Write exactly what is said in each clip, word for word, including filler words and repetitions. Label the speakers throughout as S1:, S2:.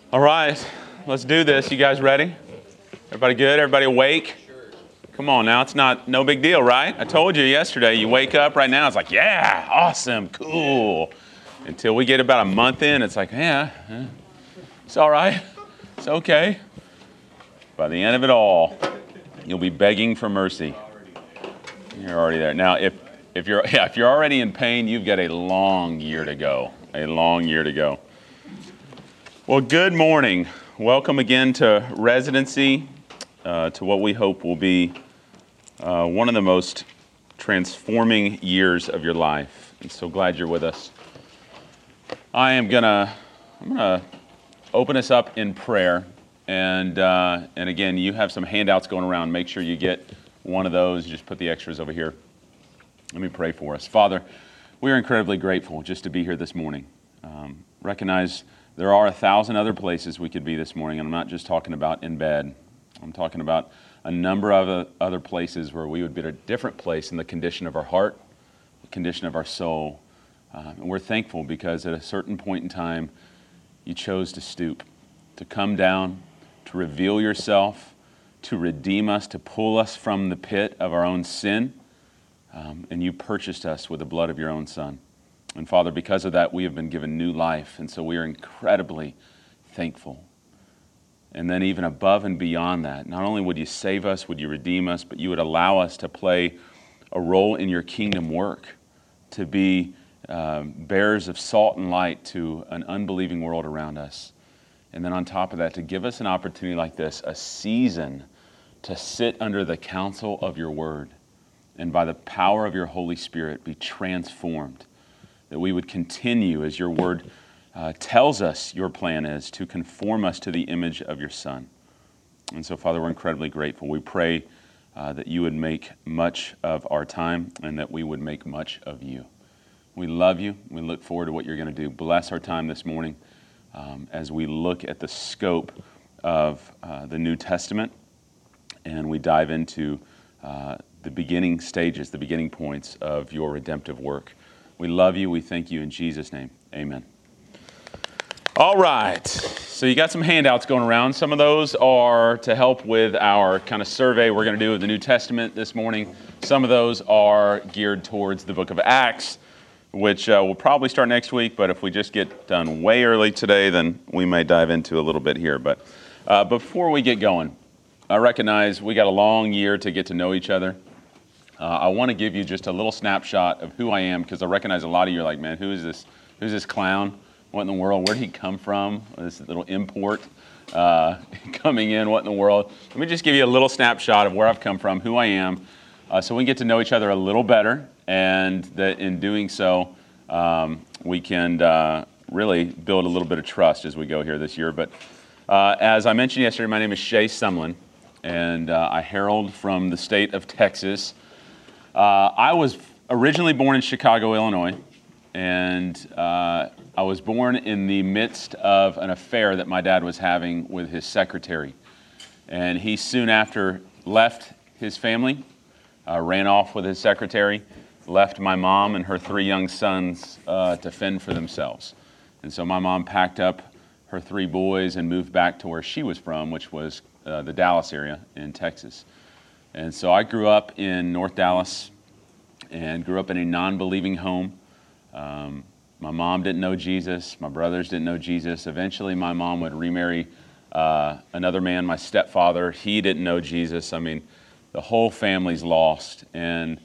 S1: All right, let's do this. You guys ready? Everybody good? Everybody awake? Come on now, it's not no big deal, right? I told you yesterday, you wake up right now, it's like, yeah, awesome, cool. Until we get about a month in, it's like, yeah, yeah it's all right, it's okay. By the end of it all, you'll be begging for mercy. You're already there. Now, if if you're yeah, if you're already in pain, you've got a long year to go. A long year to go. Well, good morning. Welcome again to Residency, uh, to what we hope will be uh, one of the most transforming years of your life. And so glad you're with us. I am gonna I'm gonna open us up in prayer, and uh, and again, you have some handouts going around. Make sure you get one of those. Just put the extras over here. Let me pray for us. Father, we are incredibly grateful just to be here this morning. Um, recognize there are a thousand other places we could be this morning, and I'm not just talking about in bed. I'm talking about a number of other places where we would be at a different place in the condition of our heart, the condition of our soul. Uh, and we're thankful because at a certain point in time, you chose to stoop, to come down, to reveal yourself, to redeem us, to pull us from the pit of our own sin. Um, and you purchased us with the blood of your own Son. And Father, because of that, we have been given new life. And so we are incredibly thankful. And then even above and beyond that, not only would you save us, would you redeem us, but you would allow us to play a role in your kingdom work, to be um, bearers of salt and light to an unbelieving world around us. And then on top of that, to give us an opportunity like this, a season to sit under the counsel of your word, and by the power of your Holy Spirit be transformed, that we would continue, as your word uh, tells us your plan is, to conform us to the image of your Son. And so, Father, we're incredibly grateful. We pray uh, that you would make much of our time and that we would make much of you. We love you. We look forward to what you're going to do. Bless our time this morning um, as we look at the scope of uh, the New Testament and we dive into uh, the beginning stages, the beginning points of your redemptive work. We love you. We thank you in Jesus' name. Amen. All right. So you got some handouts going around. Some of those are to help with our kind of survey we're going to do of the New Testament this morning. Some of those are geared towards the book of Acts, which uh, will probably start next week. But if we just get done way early today, then we may dive into a little bit here. But uh, before we get going, I recognize we got a long year to get to know each other. Uh, I want to give you just a little snapshot of who I am, because I recognize a lot of you are like, man, who is this? Who's this clown? What in the world? Where did he come from? This little import uh, coming in. What in the world? Let me just give you a little snapshot of where I've come from, who I am, uh, so we can get to know each other a little better, and that in doing so, um, we can uh, really build a little bit of trust as we go here this year. But uh, as I mentioned yesterday, my name is Shay Sumlin, and uh, I herald from the state of Texas. Uh, I was originally born in Chicago, Illinois, and uh, I was born in the midst of an affair that my dad was having with his secretary. And he soon after left his family, uh, ran off with his secretary, left my mom and her three young sons uh, to fend for themselves. And so my mom packed up her three boys and moved back to where she was from, which was uh, the Dallas area in Texas. And so I grew up in North Dallas and grew up in a non-believing home. Um, my mom didn't know Jesus. My brothers didn't know Jesus. Eventually, my mom would remarry uh, another man, my stepfather. He didn't know Jesus. I mean, the whole family's lost. And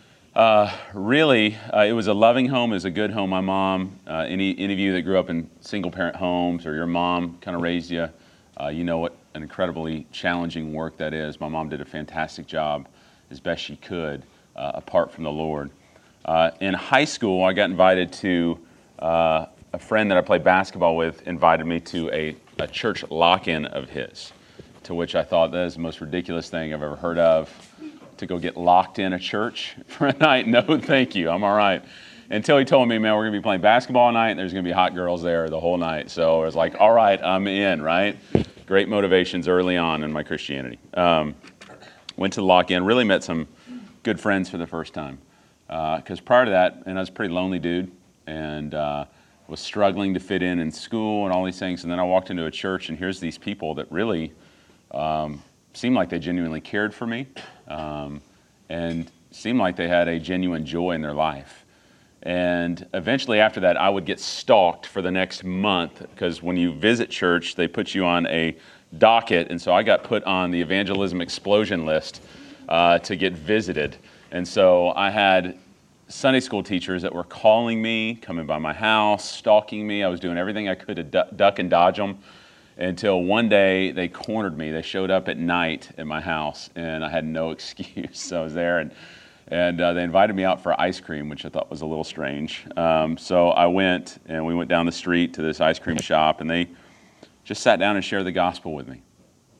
S1: uh, really, uh, it was a loving home. It was a good home. My mom, uh, any, any of you that grew up in single-parent homes or your mom kind of raised you, uh, you know what an incredibly challenging work that is. My mom did a fantastic job as best she could uh, apart from the Lord. Uh, in high school, I got invited to, uh, a friend that I played basketball with invited me to a, a church lock-in of his, to which I thought that is the most ridiculous thing I've ever heard of, to go get locked in a church for a night. No, thank you. I'm all right. Until he told me, man, we're going to be playing basketball all night, and there's going to be hot girls there the whole night. So I was like, all right, I'm in, right? Great motivations early on in my Christianity. Um, went to the lock-in, really met some good friends for the first time. Because uh, prior to that, and I was a pretty lonely dude, and uh, was struggling to fit in in school and all these things. And then I walked into a church, and here's these people that really um, seemed like they genuinely cared for me um, and seemed like they had a genuine joy in their life. And eventually after that, I would get stalked for the next month, because when you visit church, they put you on a docket. And so I got put on the evangelism explosion list uh, to get visited. And so I had Sunday school teachers that were calling me, coming by my house, stalking me. I was doing everything I could to du- duck and dodge them, until one day they cornered me. They showed up at night at my house, and I had no excuse. So I was there, and and uh, they invited me out for ice cream, which I thought was a little strange. Um, so I went, and we went down the street to this ice cream shop, and they just sat down and shared the gospel with me.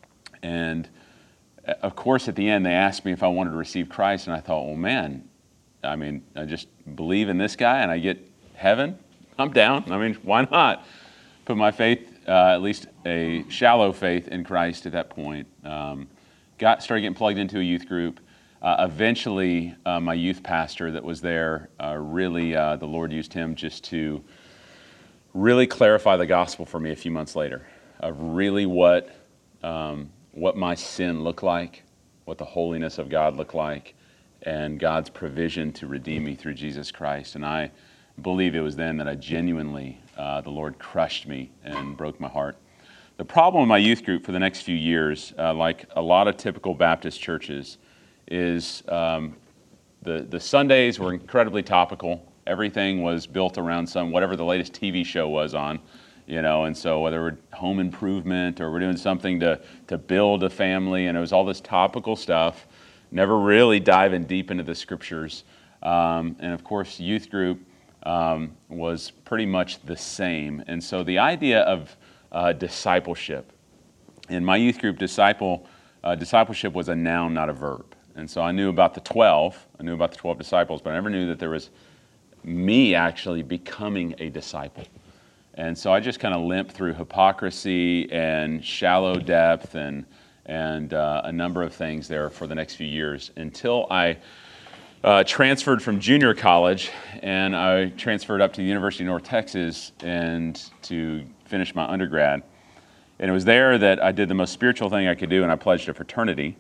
S1: And of course, at the end, they asked me if I wanted to receive Christ, and I thought, well, man, I mean, I just believe in this guy and I get heaven. I'm down. I mean, why not? Put my faith, uh, at least a shallow faith in Christ at that point. Um, got started getting plugged into a youth group. Uh, eventually, uh, my youth pastor that was there, uh, really, uh, the Lord used him just to really clarify the gospel for me a few months later, of really what um, what my sin looked like, what the holiness of God looked like, and God's provision to redeem me through Jesus Christ. And I believe it was then that I genuinely, uh, the Lord crushed me and broke my heart. The problem in my youth group for the next few years, uh, like a lot of typical Baptist churches, is um, the, the Sundays were incredibly topical. Everything was built around some, whatever the latest T V show was on, you know, and so whether we're home improvement or we're doing something to, to build a family, and it was all this topical stuff, never really diving deep into the scriptures. Um, and of course, youth group um, was pretty much the same. And so the idea of uh, discipleship, in my youth group, disciple uh, discipleship was a noun, not a verb. And so I knew about the twelve, I knew about the twelve disciples, but I never knew that there was me actually becoming a disciple. And so I just kind of limped through hypocrisy and shallow depth and and uh, a number of things there for the next few years, until I uh, transferred from junior college, and I transferred up to the University of North Texas and to finish my undergrad. And it was there that I did the most spiritual thing I could do, and I pledged a fraternity,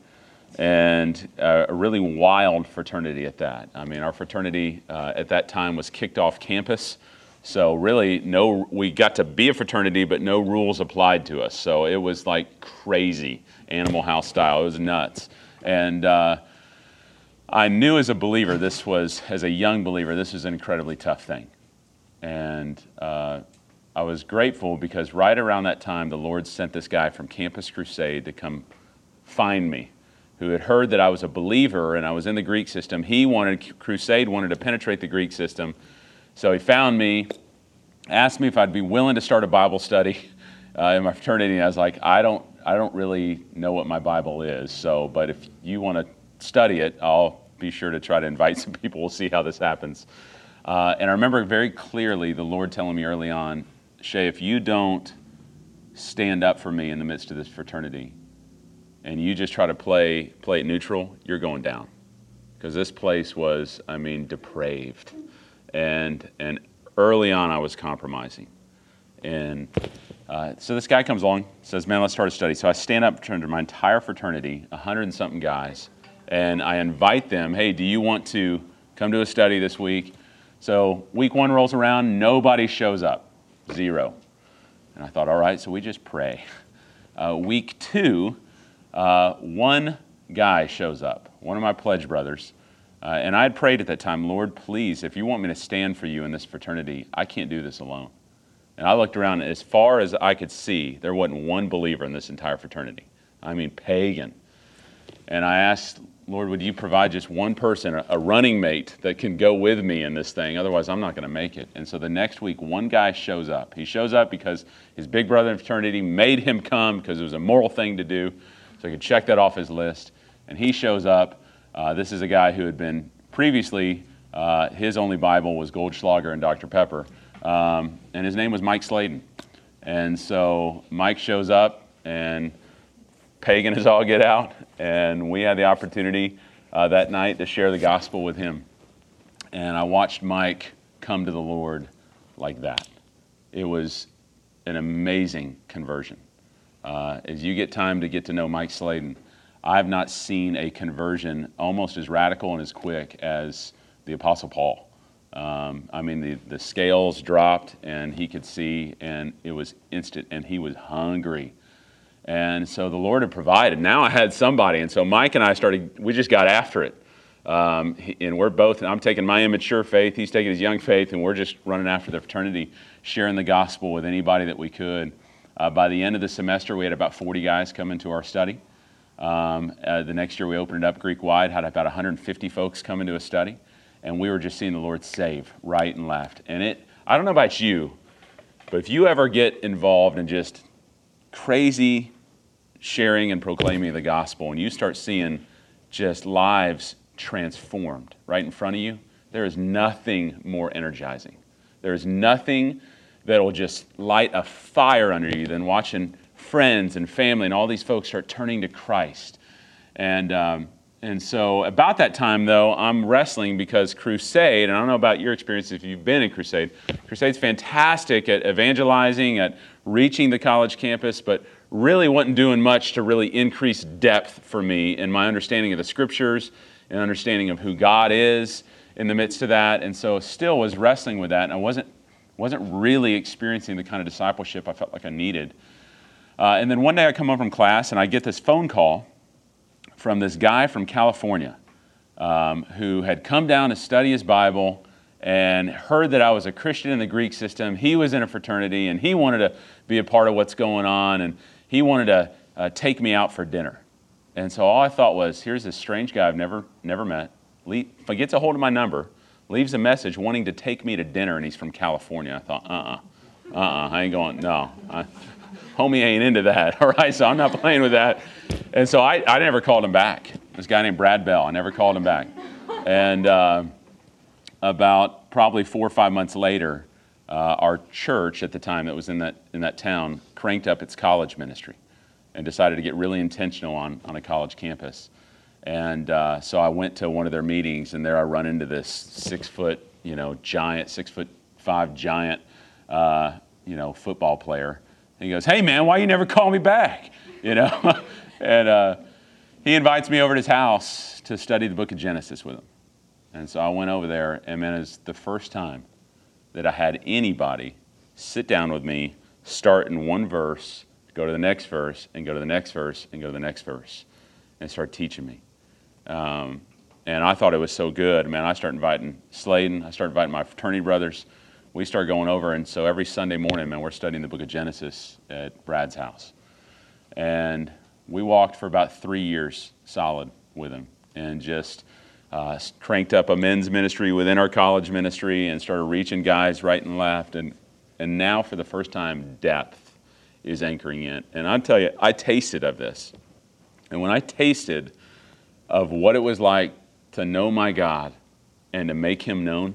S1: and uh, a really wild fraternity at that. I mean, our fraternity uh, at that time was kicked off campus. So really, no, we got to be a fraternity, but no rules applied to us. So it was like crazy, Animal House style. It was nuts. And uh, I knew as a believer, this was, as a young believer, this was an incredibly tough thing. And uh, I was grateful because right around that time, the Lord sent this guy from Campus Crusade to come find me, who had heard that I was a believer and I was in the Greek system. He wanted, Crusade wanted to penetrate the Greek system. So he found me, asked me if I'd be willing to start a Bible study uh, in my fraternity. And I was like, I don't, I don't really know what my Bible is. So, but if you want to study it, I'll be sure to try to invite some people. We'll see how this happens. Uh, and I remember very clearly the Lord telling me early on, Shay, if you don't stand up for me in the midst of this fraternity, and you just try to play play it neutral, you're going down. Because this place was, I mean, depraved. And and early on, I was compromising. And uh, so this guy comes along, says, man, let's start a study. So I stand up in front of my entire fraternity, a hundred and something guys, and I invite them, hey, do you want to come to a study this week? So week one rolls around, nobody shows up, zero. And I thought, all right, so we just pray. Uh, week two, uh, one guy shows up, one of my pledge brothers. Uh, and I had prayed at that time, Lord, please, if you want me to stand for you in this fraternity, I can't do this alone. And I looked around, as far as I could see, there wasn't one believer in this entire fraternity. I mean, pagan. And I asked, Lord, would you provide just one person, a, a running mate that can go with me in this thing? Otherwise, I'm not going to make it. And so the next week, one guy shows up. He shows up because his big brother in fraternity made him come because it was a moral thing to do. So he could check that off his list. And he shows up. Uh, this is a guy who had been previously, uh, his only Bible was Goldschlager and Doctor Pepper, um, and his name was Mike Sladen. And so Mike shows up, and pagan as all get out, and we had the opportunity uh, that night to share the gospel with him. And I watched Mike come to the Lord like that. it was an amazing conversion. Uh, as you get time to get to know Mike Sladen, I've not seen a conversion almost as radical and as quick as the Apostle Paul. Um, I mean, the, the scales dropped and he could see, and it was instant, and he was hungry. And so the Lord had provided. Now I had somebody, and so Mike and I started, we just got after it. Um, he, and we're both, I'm taking my immature faith, he's taking his young faith, and we're just running after the fraternity, sharing the gospel with anybody that we could. Uh, by the end of the semester, we had about forty guys come into our study. Um, uh, the next year we opened it up Greek-wide, had about one hundred fifty folks come into a study, and we were just seeing the Lord save right and left. And it, I don't know about you, but if you ever get involved in just crazy sharing and proclaiming the gospel, and you start seeing just lives transformed right in front of you, there is nothing more energizing. There is nothing that will just light a fire under you than watching friends and family and all these folks start turning to Christ. And um, and so about that time, though, I'm wrestling because Crusade, and I don't know about your experience if you've been in Crusade, Crusade's fantastic at evangelizing, at reaching the college campus, but really wasn't doing much to really increase depth for me in my understanding of the Scriptures and understanding of who God is in the midst of that. And so still was wrestling with that, and I wasn't wasn't really experiencing the kind of discipleship I felt like I needed. Uh, and then one day I come home from class, and I get this phone call from this guy from California um, who had come down to study his Bible and heard that I was a Christian in the Greek system. He was in a fraternity, and he wanted to be a part of what's going on, and he wanted to uh, take me out for dinner. And so all I thought was, here's this strange guy I've never never met. If he gets a hold of my number, leaves a message wanting to take me to dinner, and he's from California. I thought, uh-uh, uh-uh, I ain't going, no. I, homie ain't into that, all right? So I'm not playing with that. And so I, I never called him back. This guy named Brad Bell, I never called him back. And uh, about probably four or five months later, uh, our church at the time that was in that in that town cranked up its college ministry and decided to get really intentional on, on a college campus. And uh, so I went to one of their meetings, and there I run into this six-foot, you know, giant, six-foot-five giant, uh, you know, football player. And he goes, "Hey, man, why you never call me back?" You know? and uh, he invites me over to his house to study the book of Genesis with him. And so I went over there, and man, it was the first time that I had anybody sit down with me, start in one verse, go to the next verse, and go to the next verse, and go to the next verse, and start teaching me. Um, and I thought it was so good. Man, I started inviting Sladen. I started inviting my fraternity brothers. We started going over, and so every Sunday morning, man, we're studying the book of Genesis at Brad's house. And we walked for about three years solid with him, and just uh, cranked up a men's ministry within our college ministry and started reaching guys right and left. And, and now, for the first time, depth is anchoring in. And I'll tell you, I tasted of this. And when I tasted of what it was like to know my God and to make him known,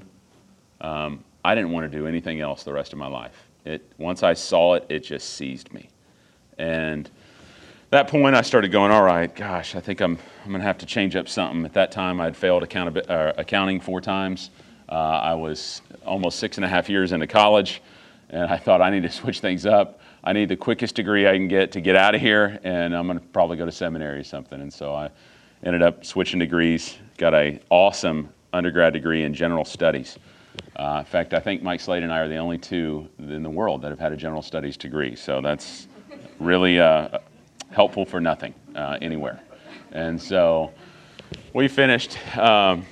S1: um, I didn't want to do anything else the rest of my life. It, once I saw it, it just seized me. And at that point, I started going, all right, gosh, I think I'm I'm going to have to change up something. At that time, I'd failed account- uh, accounting four times. Uh, I was almost six and a half years into college, and I thought I need to switch things up. I need the quickest degree I can get to get out of here, and I'm going to probably go to seminary or something. And so I ended up switching degrees, got an awesome undergrad degree in general studies. Uh, in fact, I think Mike Slade and I are the only two in the world that have had a general studies degree. So that's really uh, helpful for nothing uh, anywhere. And so we finished um,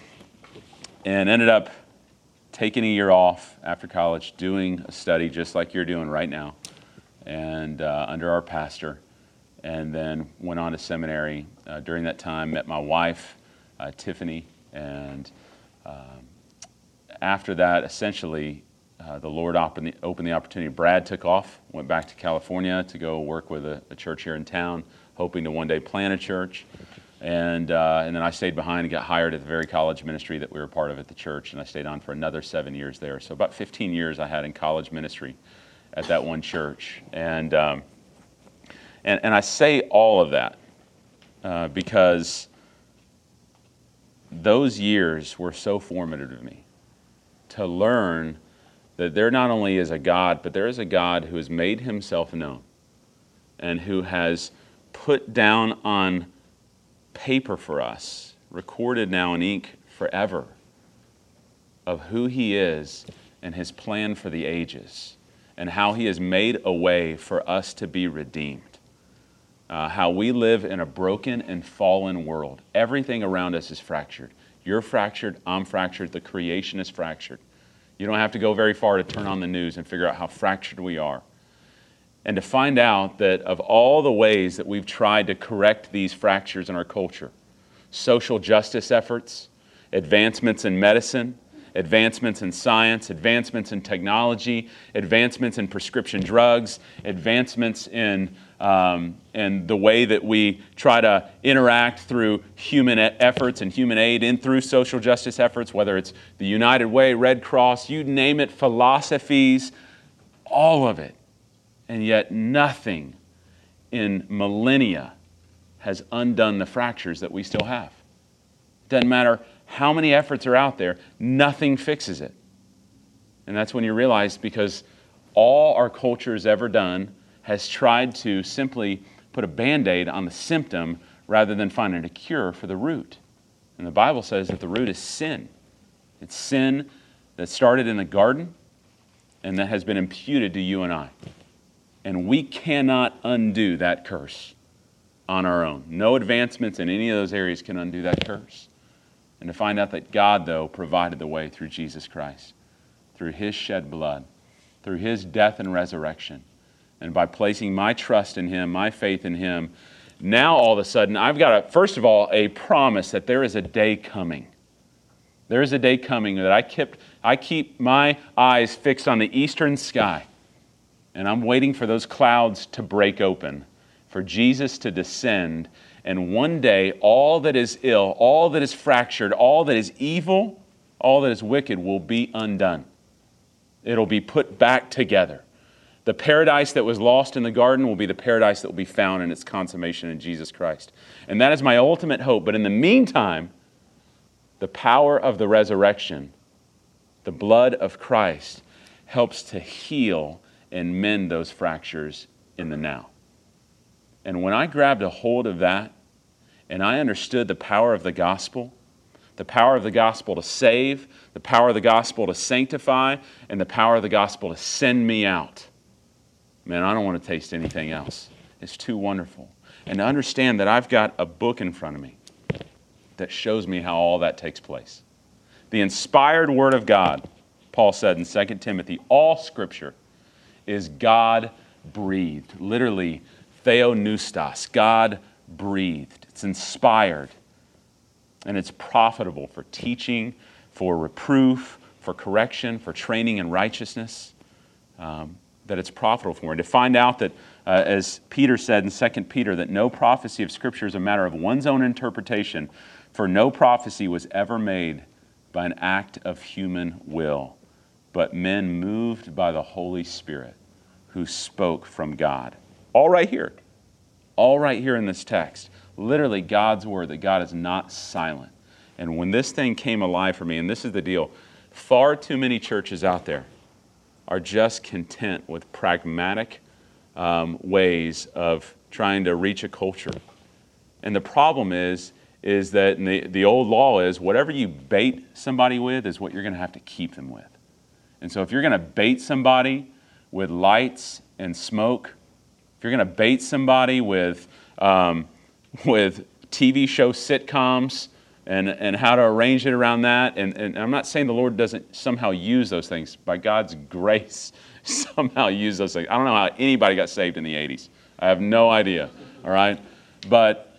S1: and ended up taking a year off after college, doing a study just like you're doing right now, and uh, under our pastor, and then went on to seminary. Uh, during that time, met my wife, uh, Tiffany, and um, after that, essentially, uh, the Lord opened the, opened the opportunity. Brad took off, went back to California to go work with a, a church here in town, hoping to one day plant a church. And uh, and then I stayed behind and got hired at the very college ministry that we were part of at the church, and I stayed on for another seven years there. So about fifteen years I had in college ministry at that one church. And um, and, and I say all of that uh, because those years were so formative to me, to learn that there not only is a God, but there is a God who has made himself known and who has put down on paper for us, recorded now in ink forever, of who he is and his plan for the ages, and how he has made a way for us to be redeemed. Uh, how we live in a broken and fallen world. Everything around us is fractured. You're fractured, I'm fractured, the creation is fractured. You don't have to go very far to turn on the news and figure out how fractured we are. And to find out that of all the ways that we've tried to correct these fractures in our culture, social justice efforts, advancements in medicine, advancements in science, advancements in technology, advancements in prescription drugs, advancements in, um, in the way that we try to interact through human efforts and human aid and through social justice efforts, whether it's the United Way, Red Cross, you name it, philosophies, all of it. And yet nothing in millennia has undone the fractures that we still have. It doesn't matter how many efforts are out there, nothing fixes it. And that's when you realize, because all our culture has ever done has tried to simply put a Band-Aid on the symptom rather than finding a cure for the root. And the Bible says that the root is sin. It's sin that started in the garden and that has been imputed to you and I. And we cannot undo that curse on our own. No advancements in any of those areas can undo that curse. And to find out that God, though, provided the way through Jesus Christ, through his shed blood, through his death and resurrection, and by placing my trust in him, my faith in him, now all of a sudden I've got, a, first of all, a promise that there is a day coming. There is a day coming that I kept, I keep my eyes fixed on the eastern sky, and I'm waiting for those clouds to break open, for Jesus to descend. And one day, all that is ill, all that is fractured, all that is evil, all that is wicked will be undone. It'll be put back together. The paradise that was lost in the garden will be the paradise that will be found in its consummation in Jesus Christ. And that is my ultimate hope. But in the meantime, the power of the resurrection, the blood of Christ, helps to heal and mend those fractures in the now. And when I grabbed a hold of that, and I understood the power of the gospel, the power of the gospel to save, the power of the gospel to sanctify, and the power of the gospel to send me out, man, I don't want to taste anything else. It's too wonderful. And to understand that I've got a book in front of me that shows me how all that takes place. The inspired Word of God, Paul said in Second Timothy, all Scripture is God-breathed, literally theopneustos, God-breathed. It's inspired, and it's profitable for teaching, for reproof, for correction, for training in righteousness, um, that it's profitable for. And to find out that, uh, as Peter said in Second Peter, that no prophecy of Scripture is a matter of one's own interpretation, for no prophecy was ever made by an act of human will, but men moved by the Holy Spirit who spoke from God. All right here. All right here in this text. Literally God's word, that God is not silent. And when this thing came alive for me, and this is the deal, far too many churches out there are just content with pragmatic um, ways of trying to reach a culture. And the problem is, is that the, the old law is whatever you bait somebody with is what you're going to have to keep them with. And so if you're going to bait somebody with lights and smoke, if you're going to bait somebody with um, with T V show sitcoms and, and how to arrange it around that, and, and I'm not saying the Lord doesn't somehow use those things. By God's grace, somehow use those things. I don't know how anybody got saved in the eighties. I have no idea, all right? But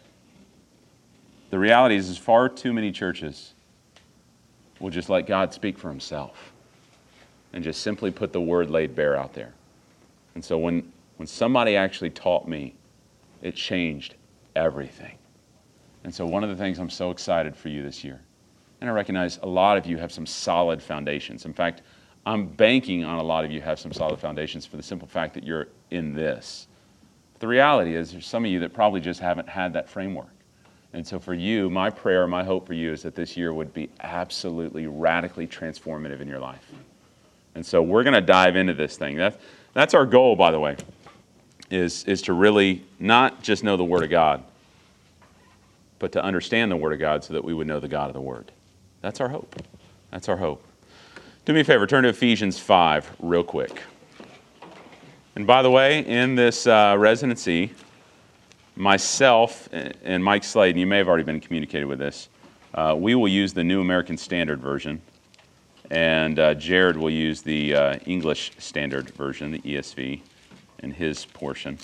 S1: the reality is, is far too many churches will just let God speak for himself and just simply put the word laid bare out there. And so when, when somebody actually taught me, it changed everything. And so one of the things I'm so excited for you this year, and I recognize a lot of you have some solid foundations. In fact, I'm banking on a lot of you have some solid foundations for the simple fact that you're in this. But the reality is there's some of you that probably just haven't had that framework. And so for you, my prayer, my hope for you is that this year would be absolutely radically transformative in your life. And so we're going to dive into this thing. That's, that's our goal, by the way, is, is to really not just know the Word of God, but to understand the Word of God so that we would know the God of the Word. That's our hope. That's our hope. Do me a favor, turn to Ephesians five real quick. And by the way, in this uh, residency, myself and Mike Slade, and you may have already been communicated with this, uh, we will use the New American Standard Version, and uh, Jared will use the uh, English Standard Version, the E S V, in his portion.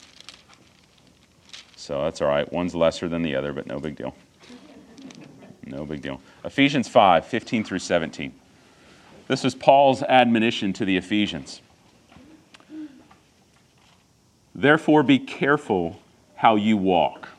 S1: So that's all right. One's lesser than the other, but no big deal. No big deal. Ephesians five, fifteen through seventeen. This was Paul's admonition to the Ephesians. Therefore, be careful how you walk.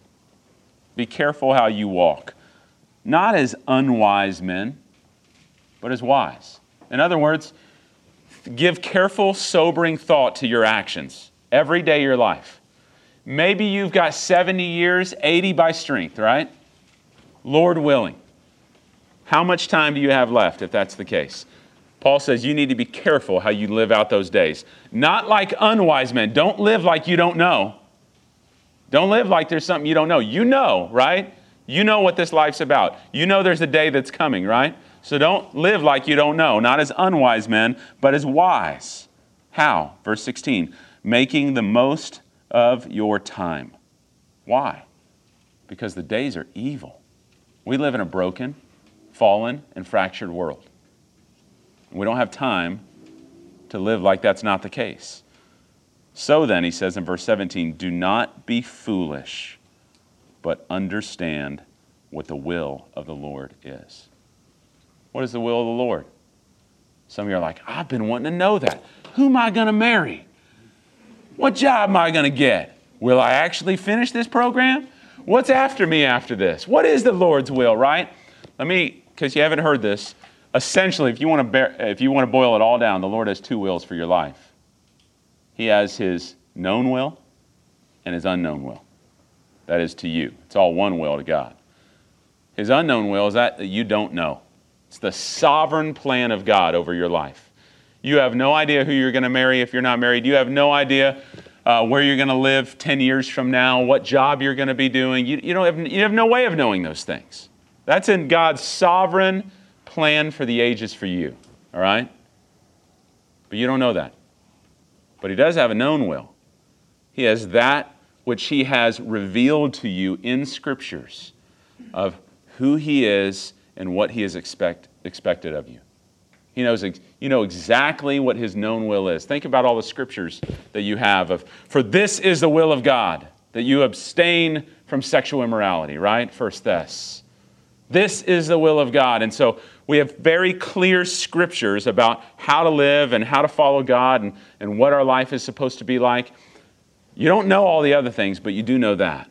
S1: Be careful how you walk. Not as unwise men, but as wise. In other words, give careful, sobering thought to your actions every day of your life. Maybe you've got seventy years, eighty by strength, right? Lord willing. How much time do you have left if that's the case? Paul says you need to be careful how you live out those days. Not like unwise men. Don't live like you don't know. Don't live like there's something you don't know. You know, right? You know what this life's about. You know there's a day that's coming, right? So don't live like you don't know. Not as unwise men, but as wise. How? Verse sixteen. Making the most of your time. Why? Because the days are evil. We live in a broken, fallen, and fractured world. We don't have time to live like that's not the case. So then, he says in verse seventeen, do not be foolish, but understand what the will of the Lord is. What is the will of the Lord? Some of you are like, I've been wanting to know that. Who am I going to marry? What job am I going to get? Will I actually finish this program? What's after me after this? What is the Lord's will, right? Let me, because you haven't heard this, essentially, if you want to bear, if you want to boil it all down, the Lord has two wills for your life. He has His known will and His unknown will. That is to you. It's all one will to God. His unknown will is that that you don't know. It's the sovereign plan of God over your life. You have no idea who you're going to marry if you're not married. You have no idea uh, where you're going to live ten years from now, what job you're going to be doing. You, you, don't have, you have no way of knowing those things. That's in God's sovereign plan for the ages for you, all right? But you don't know that. But He does have a known will. He has that which He has revealed to you in Scriptures of who He is and what He has expect, expected of you. He knows, you know exactly what His known will is. Think about all the Scriptures that you have of, for this is the will of God, that you abstain from sexual immorality, right? First Thess. This is the will of God. And so we have very clear Scriptures about how to live and how to follow God and, and what our life is supposed to be like. You don't know all the other things, but you do know that.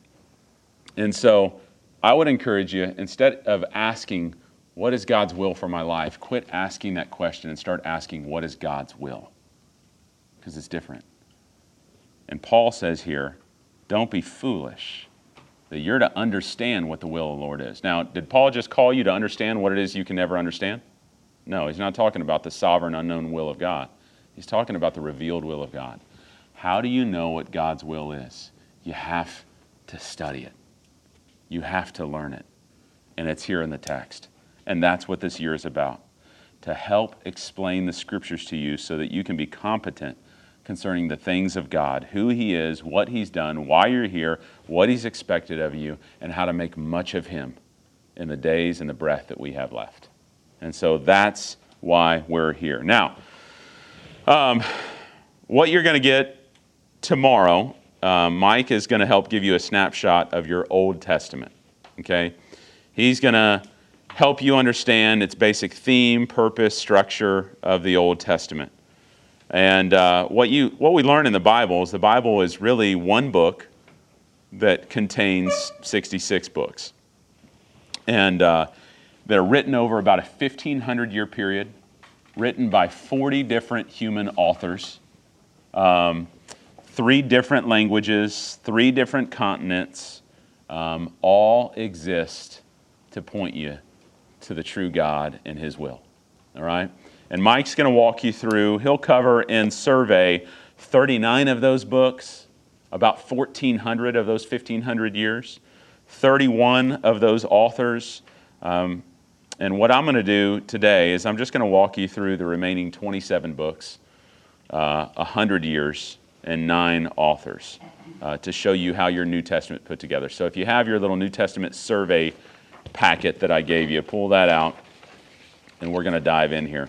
S1: And so I would encourage you, instead of asking, what is God's will for my life? Quit asking that question and start asking, what is God's will? Because it's different. And Paul says here, don't be foolish, that you're to understand what the will of the Lord is. Now, did Paul just call you to understand what it is you can never understand? No, he's not talking about the sovereign, unknown will of God. He's talking about the revealed will of God. How do you know what God's will is? You have to study it. You have to learn it. And it's here in the text. And that's what this year is about, to help explain the Scriptures to you so that you can be competent concerning the things of God, who He is, what He's done, why you're here, what He's expected of you, and how to make much of Him in the days and the breath that we have left. And so that's why we're here. Now, um, what you're going to get tomorrow, uh, Mike is going to help give you a snapshot of your Old Testament. Okay? He's going to help you understand its basic theme, purpose, structure of the Old Testament. And uh, what you what we learn in the Bible is the Bible is really one book that contains sixty-six books. And uh, they're written over about a fifteen hundred year period, written by forty different human authors, um, three different languages, three different continents, um, all exist to point you to the true God and His will. All right? And Mike's going to walk you through, he'll cover and survey thirty-nine of those books, about fourteen hundred of those fifteen hundred years, thirty-one of those authors. Um, and what I'm going to do today is I'm just going to walk you through the remaining twenty-seven books, uh, one hundred years, and nine authors uh, to show you how your New Testament put together. So if you have your little New Testament survey packet that I gave you, pull that out, and we're going to dive in here.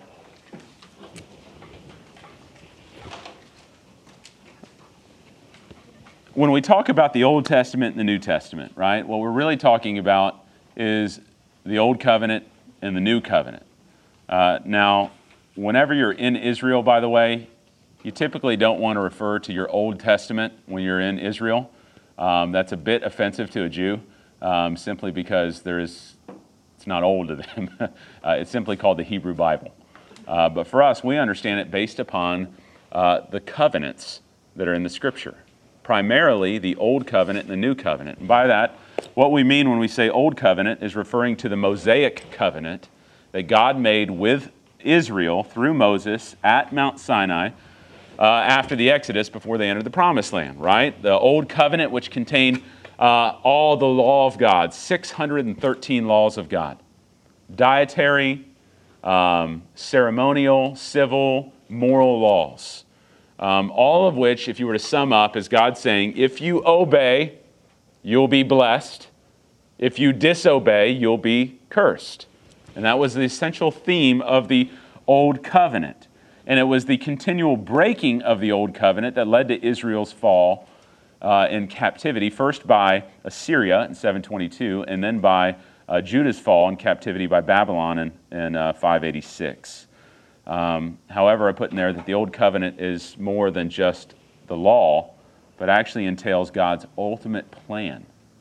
S1: When we talk about the Old Testament and the New Testament, right, what we're really talking about is the Old Covenant and the New Covenant. Uh, now, whenever you're in Israel, by the way, you typically don't want to refer to your Old Testament when you're in Israel. Um, that's a bit offensive to a Jew, um, simply because there is, it's not old to them. uh, it's simply called the Hebrew Bible. Uh, but for us, we understand it based upon uh, the covenants that are in the Scripture. Primarily the Old Covenant and the New Covenant. And by that, what we mean when we say Old Covenant is referring to the Mosaic covenant that God made with Israel through Moses at Mount Sinai uh, after the Exodus before they entered the Promised Land, right? The Old Covenant, which contained uh, all the law of God, six hundred thirteen laws of God. Dietary, um, ceremonial, civil, moral laws. Um, all of which, if you were to sum up, is God saying, if you obey, you'll be blessed. If you disobey, you'll be cursed. And that was the essential theme of the Old Covenant. And it was the continual breaking of the Old Covenant that led to Israel's fall uh, in captivity, first by Assyria in seven twenty-two, and then by uh, Judah's fall in captivity by Babylon in, in uh, five eighty-six. Um, however, I put in there that the Old Covenant is more than just the law, but actually entails God's ultimate plan,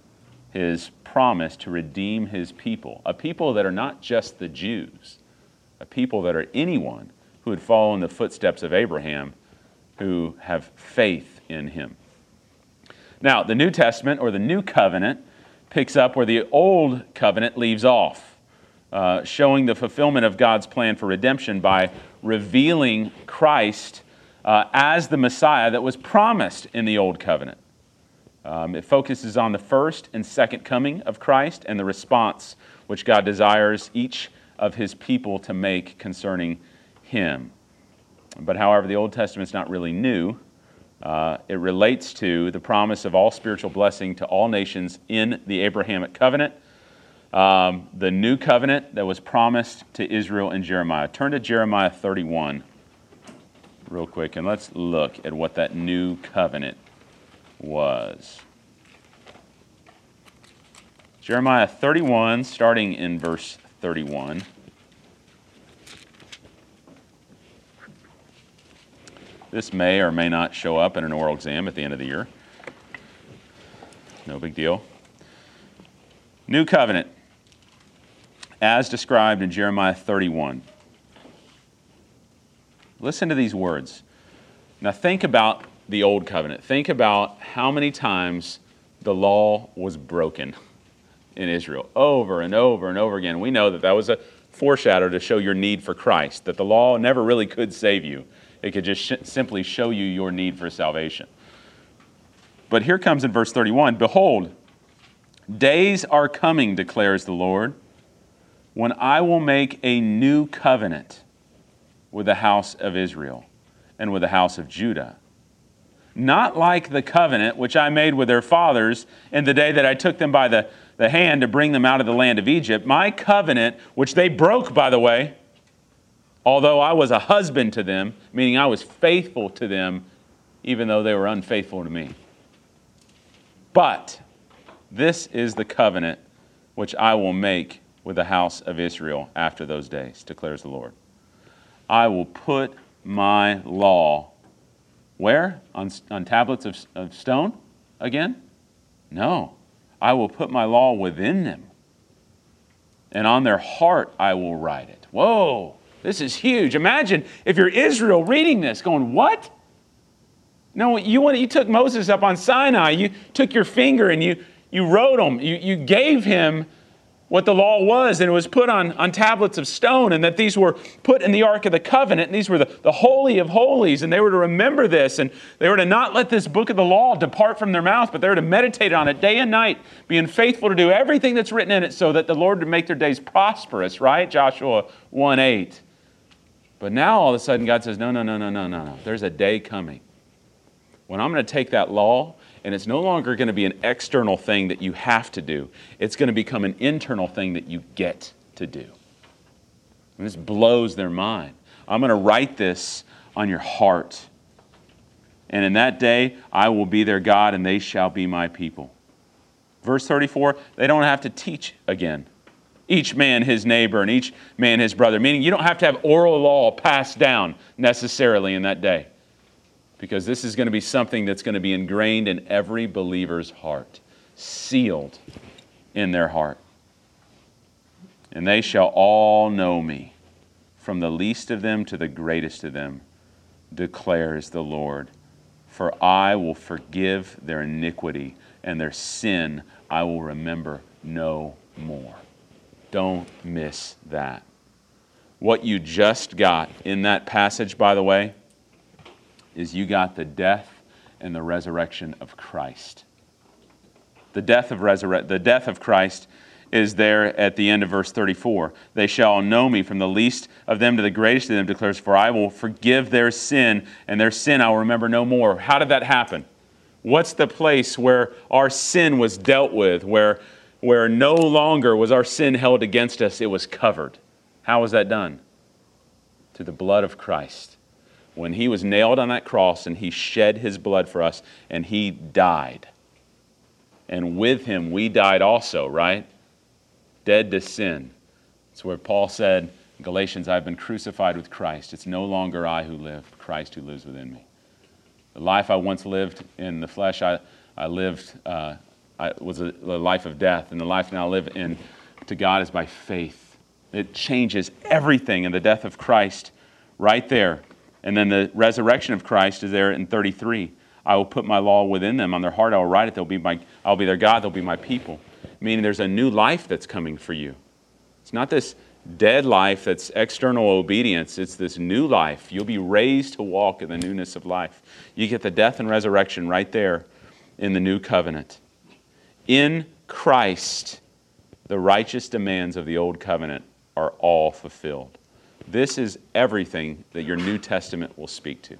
S1: His promise to redeem His people, a people that are not just the Jews, a people that are anyone who would follow in the footsteps of Abraham, who have faith in Him. Now, the New Testament, or the New Covenant, picks up where the Old Covenant leaves off. Uh, showing the fulfillment of God's plan for redemption by revealing Christ uh, as the Messiah that was promised in the Old Covenant. Um, it focuses on the first and second coming of Christ and the response which God desires each of His people to make concerning Him. But however, the Old Testament is not really new. Uh, it relates to the promise of all spiritual blessing to all nations in the Abrahamic covenant. Um, the new covenant that was promised to Israel in Jeremiah. Turn to Jeremiah thirty-one real quick, and let's look at what that new covenant was. Jeremiah thirty-one, starting in verse thirty-one. This may or may not show up in an oral exam at the end of the year. No big deal. New covenant, as described in Jeremiah thirty-one. Listen to these words. Now think about the Old Covenant. Think about how many times the law was broken in Israel, over and over and over again. We know that that was a foreshadow to show your need for Christ, that the law never really could save you. It could just sh- simply show you your need for salvation. But here comes in verse thirty-one, behold, days are coming, declares the Lord, when I will make a new covenant with the house of Israel and with the house of Judah. Not like the covenant which I made with their fathers in the day that I took them by the, the hand to bring them out of the land of Egypt. My covenant, which they broke, by the way, although I was a husband to them, meaning I was faithful to them, even though they were unfaithful to me. But this is the covenant which I will make with the house of Israel after those days, declares the Lord. I will put my law, where? On, on tablets of, of stone again? No. I will put my law within them, and on their heart I will write it. Whoa, this is huge. Imagine if you're Israel reading this, going, what? No, you, went, you took Moses up on Sinai. You took your finger and you, you wrote him. You, you gave him what the law was, and it was put on, on tablets of stone, and that these were put in the Ark of the Covenant, and these were the, the Holy of Holies, and they were to remember this, and they were to not let this book of the law depart from their mouth, but they were to meditate on it day and night, being faithful to do everything that's written in it so that the Lord would make their days prosperous, right? Joshua one eight. But now all of a sudden God says, no, no, no, no, no, no, no. There's a day coming when I'm going to take that law, and it's no longer going to be an external thing that you have to do. It's going to become an internal thing that you get to do. And this blows their mind. I'm going to write this on your heart. And in that day, I will be their God, and they shall be my people. Verse thirty-four, they don't have to teach again. Each man his neighbor, and each man his brother. Meaning you don't have to have oral law passed down necessarily in that day. Because this is going to be something that's going to be ingrained in every believer's heart, sealed in their heart. And they shall all know me, from the least of them to the greatest of them, declares the Lord. For I will forgive their iniquity, and their sin I will remember no more. Don't miss that. What you just got in that passage, by the way, is you got the death and the resurrection of Christ. The death of resurre- the death of Christ is there at the end of verse thirty-four. They shall know me, from the least of them to the greatest of them, declares, for I will forgive their sin, and their sin I will remember no more. How did that happen? What's the place where our sin was dealt with, where, where no longer was our sin held against us? It was covered. How was that done? Through the blood of Christ. When he was nailed on that cross and he shed his blood for us and he died. And with him we died also, right? Dead to sin. It's where Paul said in Galatians, I've been crucified with Christ. It's no longer I who live, but Christ who lives within me. The life I once lived in the flesh, I, I lived, uh, I, was a, a life of death. And the life now I live in to God is by faith. It changes everything in the death of Christ right there. And then the resurrection of Christ is there in thirty-three. I will put my law within them. On their heart I will write it. They'll be my, I'll be their God. They'll be my people. Meaning there's a new life that's coming for you. It's not this dead life that's external obedience. It's this new life. You'll be raised to walk in the newness of life. You get the death and resurrection right there in the new covenant. In Christ, the righteous demands of the old covenant are all fulfilled. This is everything that your New Testament will speak to.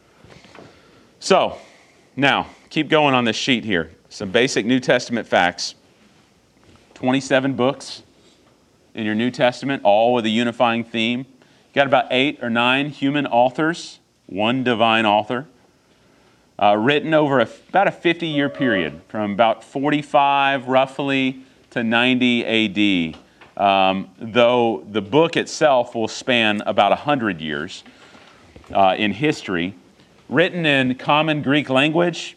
S1: So, now, keep going on this sheet here. Some basic New Testament facts. twenty-seven books in your New Testament, all with a unifying theme. You got about eight or nine human authors, one divine author, uh, written over a, about a fifty-year period, from about forty-five roughly to ninety A D, um, though the book itself will span about one hundred years uh, in history. Written in common Greek language,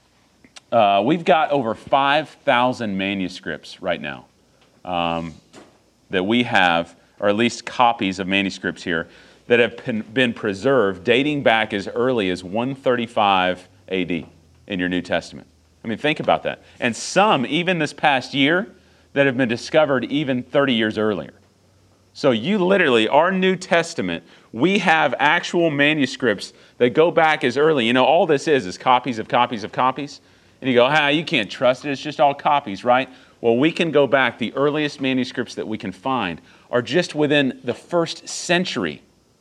S1: uh, we've got over five thousand manuscripts right now um, that we have, or at least copies of manuscripts here, that have been, been preserved dating back as early as one thirty-five A D in your New Testament. I mean, think about that. And some, even this past year, that have been discovered even thirty years earlier. So you literally, our New Testament, we have actual manuscripts that go back as early. You know, all this is is copies of copies of copies. And you go, ah, you can't trust it. It's just all copies, right? Well, we can go back. The earliest manuscripts that we can find are just within the first century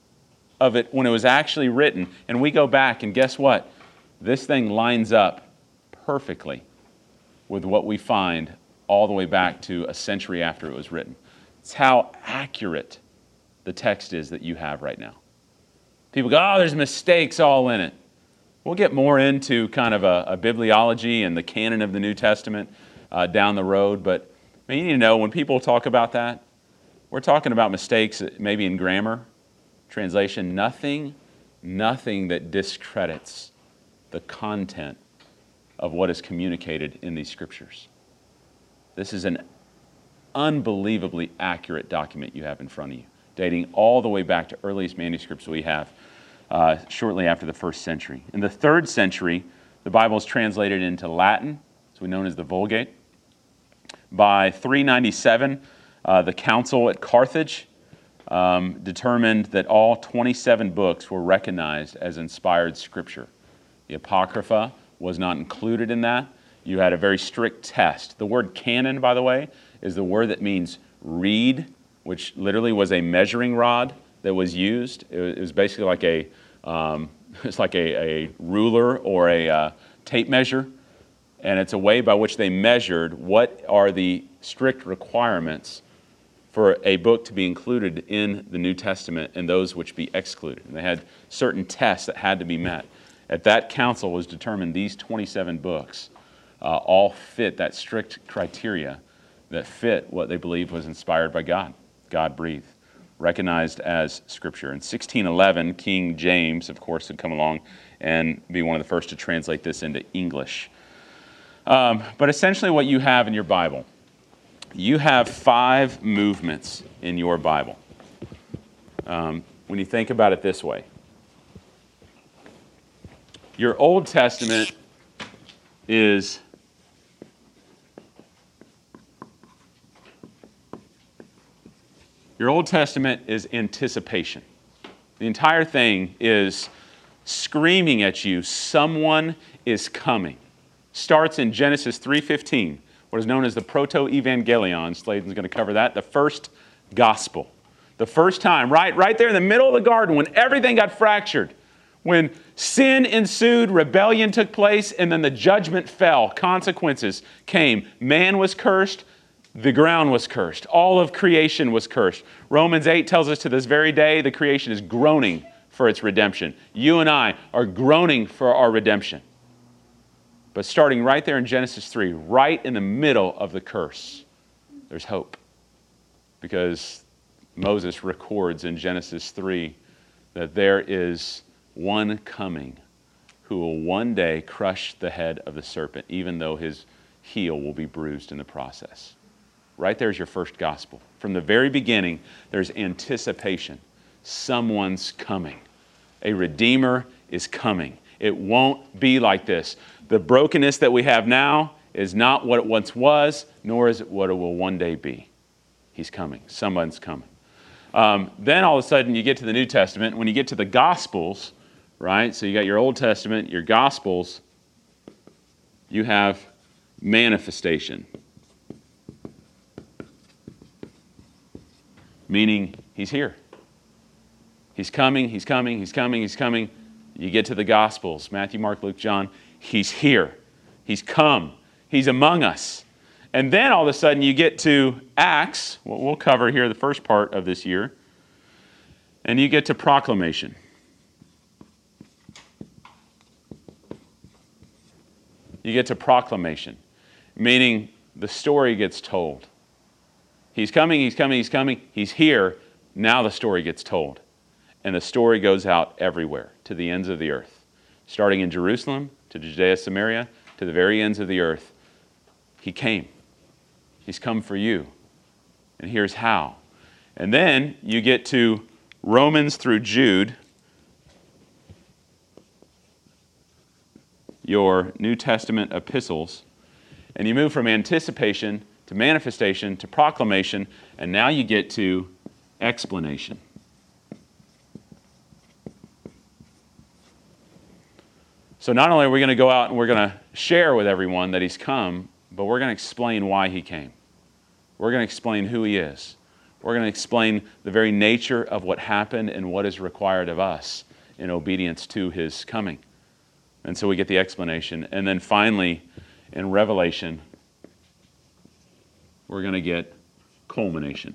S1: of it when it was actually written. And we go back, and guess what? This thing lines up perfectly with what we find all the way back to a century after it was written. It's how accurate the text is that you have right now. People go, oh, there's mistakes all in it. We'll get more into kind of a, a bibliology and the canon of the New Testament uh, down the road, but I mean, you need to know when people talk about that, we're talking about mistakes maybe in grammar, translation, nothing, nothing that discredits the content of what is communicated in these scriptures. This is an unbelievably accurate document you have in front of you, dating all the way back to earliest manuscripts we have uh, shortly after the first century. In the third century, the Bible is translated into Latin, so we known as the Vulgate. By three ninety-seven, Uh, the council at Carthage um, determined that all twenty-seven books were recognized as inspired scripture. The Apocrypha was not included in that. You had a very strict test. The word canon, by the way, is the word that means reed, which literally was a measuring rod that was used. It was basically like a, um, it's like a, a ruler or a uh, tape measure, and it's a way by which they measured what are the strict requirements for a book to be included in the New Testament and those which be excluded. And they had certain tests that had to be met. At that council was determined these twenty-seven books uh, all fit that strict criteria that fit what they believed was inspired by God, God-breathed, recognized as Scripture. In sixteen eleven, King James, of course, had come along and be one of the first to translate this into English. Um, but essentially what you have in your Bible, you have five movements in your Bible. Um, when you think about it this way, your Old Testament is Your Old Testament is anticipation. The entire thing is screaming at you, someone is coming. Starts in Genesis three fifteen, what is known as the Proto-Evangelion. Sladen's going to cover that. The first gospel. The first time, right, right there in the middle of the garden when everything got fractured, when sin ensued, rebellion took place, and then the judgment fell, consequences came. Man was cursed. The ground was cursed. All of creation was cursed. Romans eight tells us to this very day the creation is groaning for its redemption. You and I are groaning for our redemption. But starting right there in Genesis three, right in the middle of the curse, there's hope. Because Moses records in Genesis three that there is one coming who will one day crush the head of the serpent, even though his heel will be bruised in the process. Right there's your first gospel. From the very beginning, there's anticipation. Someone's coming. A Redeemer is coming. It won't be like this. The brokenness that we have now is not what it once was, nor is it what it will one day be. He's coming. Someone's coming. Um, then all of a sudden you get to the New Testament. When you get to the Gospels, right? So you got your Old Testament, your Gospels, you have manifestation. Meaning, he's here. He's coming, he's coming, he's coming, he's coming. You get to the Gospels, Matthew, Mark, Luke, John. He's here. He's come. He's among us. And then all of a sudden you get to Acts, what we'll cover here the first part of this year, and you get to proclamation. You get to proclamation, meaning the story gets told. He's coming, he's coming, he's coming, he's here. Now the story gets told. And the story goes out everywhere, to the ends of the earth. Starting in Jerusalem, to Judea, Samaria, to the very ends of the earth. He came. He's come for you. And here's how. And then you get to Romans through Jude, your New Testament epistles, and you move from anticipation to manifestation, to proclamation, and now you get to explanation. So not only are we going to go out and we're going to share with everyone that he's come, but we're going to explain why he came. We're going to explain who he is. We're going to explain the very nature of what happened and what is required of us in obedience to his coming. And so we get the explanation. And then finally, in Revelation, we're going to get culmination.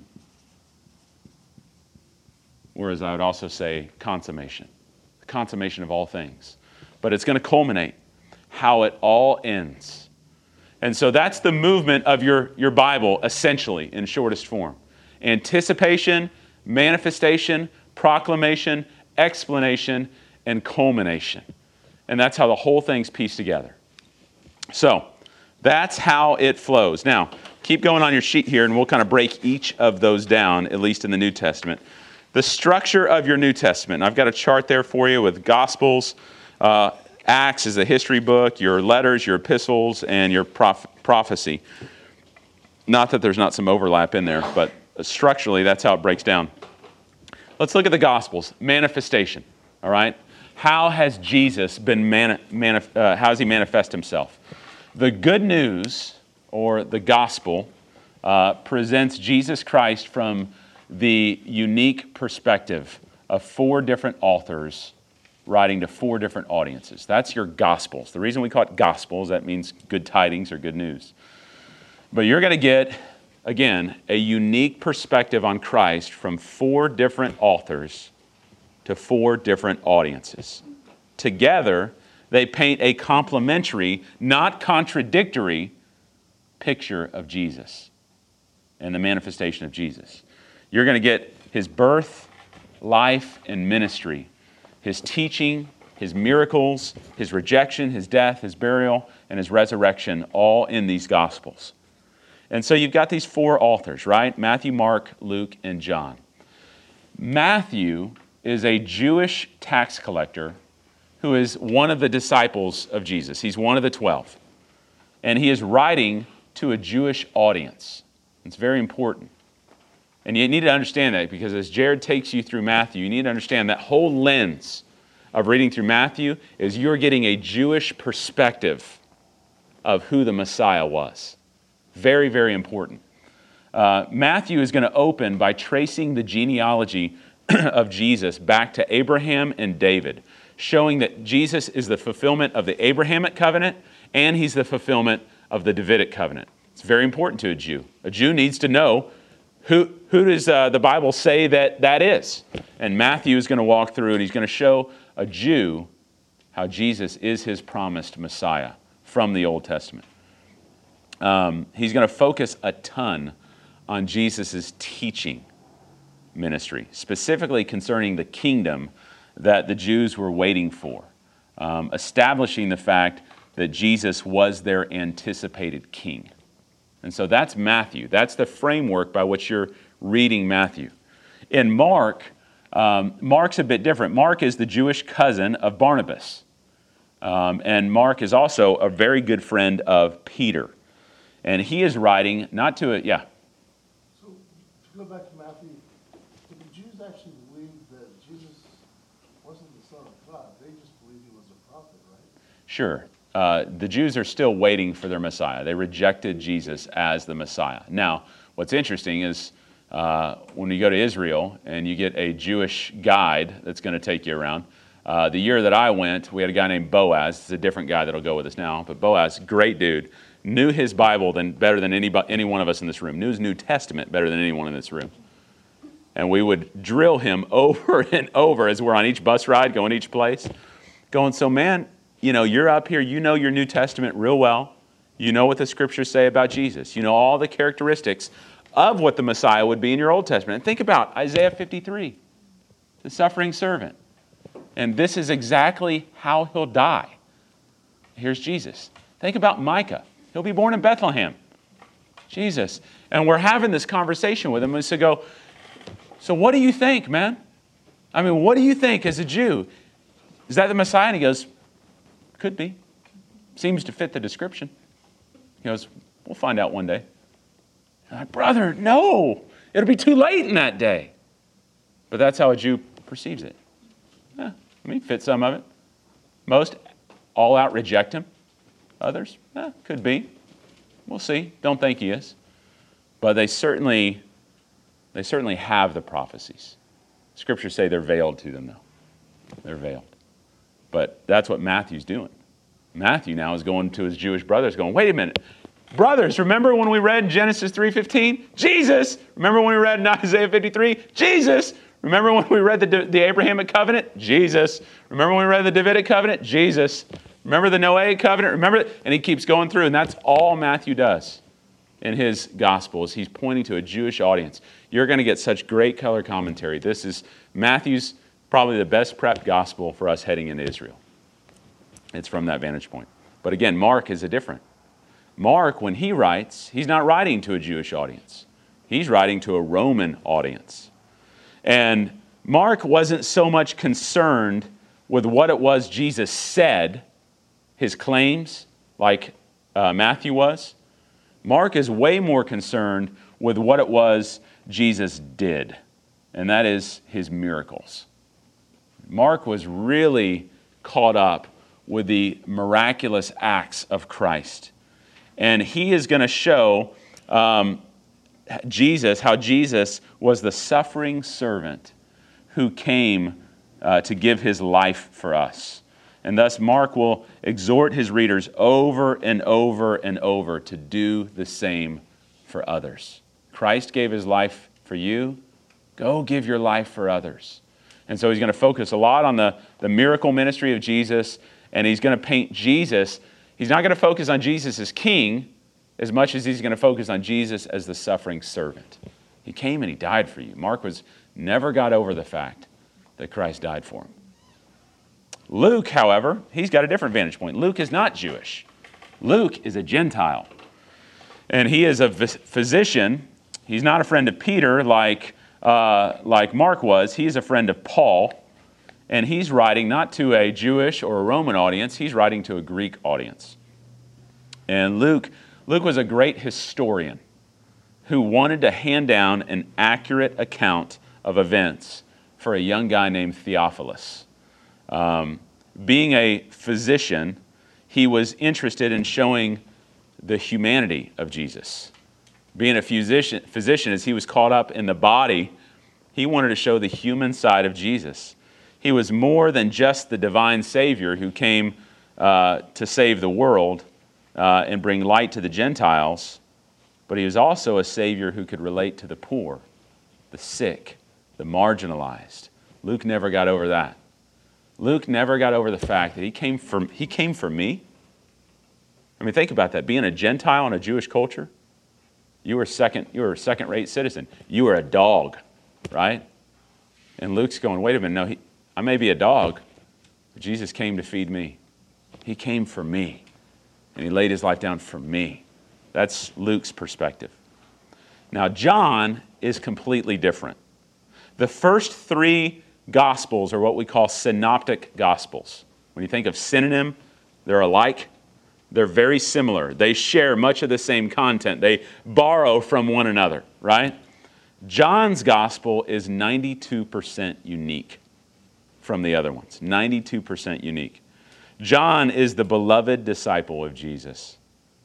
S1: Or as I would also say, consummation. The consummation of all things. But it's going to culminate how it all ends. And so that's the movement of your, your Bible, essentially, in shortest form. Anticipation, manifestation, proclamation, explanation, and culmination. And that's how the whole thing's pieced together. So, that's how it flows. Now, keep going on your sheet here, and we'll kind of break each of those down, at least in the New Testament. The structure of your New Testament. I've got a chart there for you with Gospels. Uh, Acts is a history book, your letters, your epistles, and your proph- prophecy. Not that there's not some overlap in there, but structurally, that's how it breaks down. Let's look at the Gospels. Manifestation, all right? How has Jesus been, mani- manif- uh, how has he manifest himself? The good news, or the gospel, uh, presents Jesus Christ from the unique perspective of four different authors writing to four different audiences. That's your Gospels. The reason we call it Gospels, that means good tidings or good news. But you're going to get, again, a unique perspective on Christ from four different authors to four different audiences. Together, they paint a complementary, not contradictory, picture of Jesus and the manifestation of Jesus. You're going to get his birth, life, and ministry, his teaching, his miracles, his rejection, his death, his burial, and his resurrection, all in these Gospels. And so you've got these four authors, right? Matthew, Mark, Luke, and John. Matthew is a Jewish tax collector who is one of the disciples of Jesus. He's one of the twelve. And he is writing to a Jewish audience. It's very important. And you need to understand that, because as Jared takes you through Matthew, you need to understand that whole lens of reading through Matthew is you're getting a Jewish perspective of who the Messiah was. Very, very important. Uh, Matthew is going to open by tracing the genealogy of Jesus back to Abraham and David, showing that Jesus is the fulfillment of the Abrahamic covenant and he's the fulfillment of the Davidic covenant. It's very important to a Jew. A Jew needs to know who, who does uh, the Bible say that that is. And Matthew is going to walk through and he's going to show a Jew how Jesus is his promised Messiah from the Old Testament. Um, he's going to focus a ton on Jesus' teaching ministry, specifically concerning the kingdom that the Jews were waiting for, um, establishing the fact that Jesus was their anticipated king. And so that's Matthew. That's the framework by which you're reading Matthew. In Mark, um, Mark's a bit different. Mark is the Jewish cousin of Barnabas. Um, and Mark is also a very good friend of Peter. And he is writing not to a, yeah.
S2: So, to go back to Matthew, did the Jews actually believe that Jesus wasn't the Son of God? They just believed he was a prophet, right?
S1: Sure. Uh, the Jews are still waiting for their Messiah. They rejected Jesus as the Messiah. Now, what's interesting is uh, when you go to Israel and you get a Jewish guide that's going to take you around, uh, the year that I went, we had a guy named Boaz. It's a different guy that'll go with us now, but Boaz, great dude, knew his Bible than, better than any, any one of us in this room, knew his New Testament better than anyone in this room. And we would drill him over and over as we're on each bus ride, going each place, going, so man, you know, you're up here, you know your New Testament real well. You know what the Scriptures say about Jesus. You know all the characteristics of what the Messiah would be in your Old Testament. And think about Isaiah fifty-three, the suffering servant. And this is exactly how he'll die. Here's Jesus. Think about Micah. He'll be born in Bethlehem. Jesus. And we're having this conversation with him. And so go, so what do you think, man? I mean, what do you think as a Jew? Is that the Messiah? And he goes, could be. Seems to fit the description. He goes, we'll find out one day. I'm like, brother, no. It'll be too late in that day. But that's how a Jew perceives it. Yeah, I mean, fit some of it. Most all out reject him. Others, eh, could be. We'll see. Don't think he is. But they certainly, they certainly have the prophecies. Scriptures say they're veiled to them, though. They're veiled. But that's what Matthew's doing. Matthew now is going to his Jewish brothers going, wait a minute. Brothers, remember when we read Genesis three fifteen? Jesus! Remember when we read in Isaiah fifty-three? Jesus! Remember when we read the, the Abrahamic covenant? Jesus! Remember when we read the Davidic covenant? Jesus! Remember the Noahic covenant? Remember? And he keeps going through, and that's all Matthew does in his gospel, is he's pointing to a Jewish audience. You're going to get such great color commentary. This is Matthew's probably the best prepped gospel for us heading into Israel. It's from that vantage point. But again, Mark is a different. Mark, when he writes, he's not writing to a Jewish audience. He's writing to a Roman audience. And Mark wasn't so much concerned with what it was Jesus said, his claims, like uh, Matthew was. Mark is way more concerned with what it was Jesus did, and that is his miracles. Mark was really caught up with the miraculous acts of Christ. And he is going to show um, Jesus, how Jesus was the suffering servant who came uh, to give his life for us. And thus Mark will exhort his readers over and over and over to do the same for others. Christ gave his life for you. Go give your life for others. And so he's going to focus a lot on the, the miracle ministry of Jesus, and he's going to paint Jesus. He's not going to focus on Jesus as king as much as he's going to focus on Jesus as the suffering servant. He came and he died for you. Mark was never got over the fact that Christ died for him. Luke, however, he's got a different vantage point. Luke is not Jewish. Luke is a Gentile. And he is a physician. He's not a friend of Peter like, uh, like Mark was. He's a friend of Paul. And he's writing not to a Jewish or a Roman audience. He's writing to a Greek audience. And Luke, Luke was a great historian who wanted to hand down an accurate account of events for a young guy named Theophilus. Um, being a physician, he was interested in showing the humanity of Jesus. Being a physician, physician, as he was caught up in the body, he wanted to show the human side of Jesus. He was more than just the divine Savior who came uh, to save the world uh, and bring light to the Gentiles, but he was also a Savior who could relate to the poor, the sick, the marginalized. Luke never got over that. Luke never got over the fact that he came for, he came for me. I mean, think about that. Being a Gentile in a Jewish culture, you were second, you were a second-rate citizen. You were a dog, right? And Luke's going, wait a minute, no, he, I may be a dog, but Jesus came to feed me. He came for me, and he laid his life down for me. That's Luke's perspective. Now, John is completely different. The first three Gospels are what we call synoptic Gospels. When you think of synonym, they're alike. They're very similar. They share much of the same content. They borrow from one another, right? John's Gospel is ninety-two percent unique from the other ones. ninety-two percent unique. John is the beloved disciple of Jesus.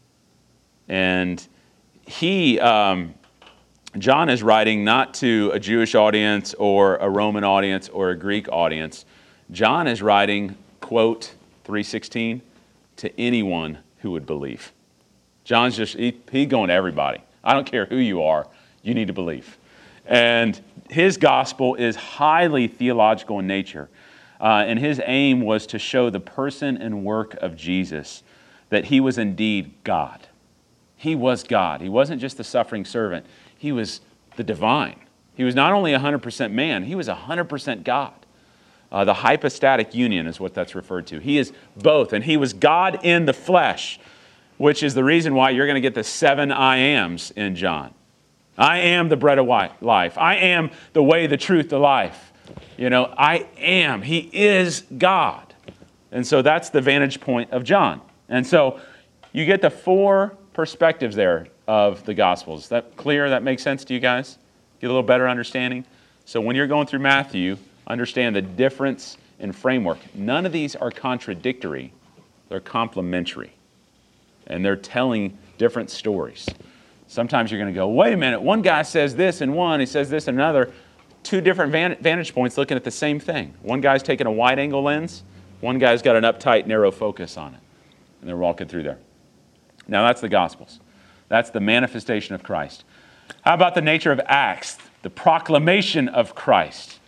S1: And he... Um, John is writing not to a Jewish audience or a Roman audience or a Greek audience. John is writing, quote, three sixteen, to anyone who would believe. John's just, he, he's going to everybody. I don't care who you are, you need to believe. And his gospel is highly theological in nature. Uh, and his aim was to show the person and work of Jesus, that he was indeed God. He was God. He wasn't just the suffering servant. He was the divine. He was not only one hundred percent man, he was one hundred percent God. Uh, the hypostatic union is what that's referred to. He is both, and he was God in the flesh, which is the reason why you're going to get the seven I ams in John. I am the bread of life. I am the way, the truth, the life. You know, I am. He is God. And so that's the vantage point of John. And so you get the four perspectives there of the Gospels. Is that clear? That makes sense to you guys? Get a little better understanding? So when you're going through Matthew, understand the difference in framework. None of these are contradictory. They're complementary. And they're telling different stories. Sometimes you're going to go, wait a minute, one guy says this in one, he says this in another. Two different vantage points looking at the same thing. One guy's taking a wide-angle lens. One guy's got an uptight, narrow focus on it. And they're walking through there. Now that's the Gospels. That's the manifestation of Christ. How about the nature of Acts? The proclamation of Christ.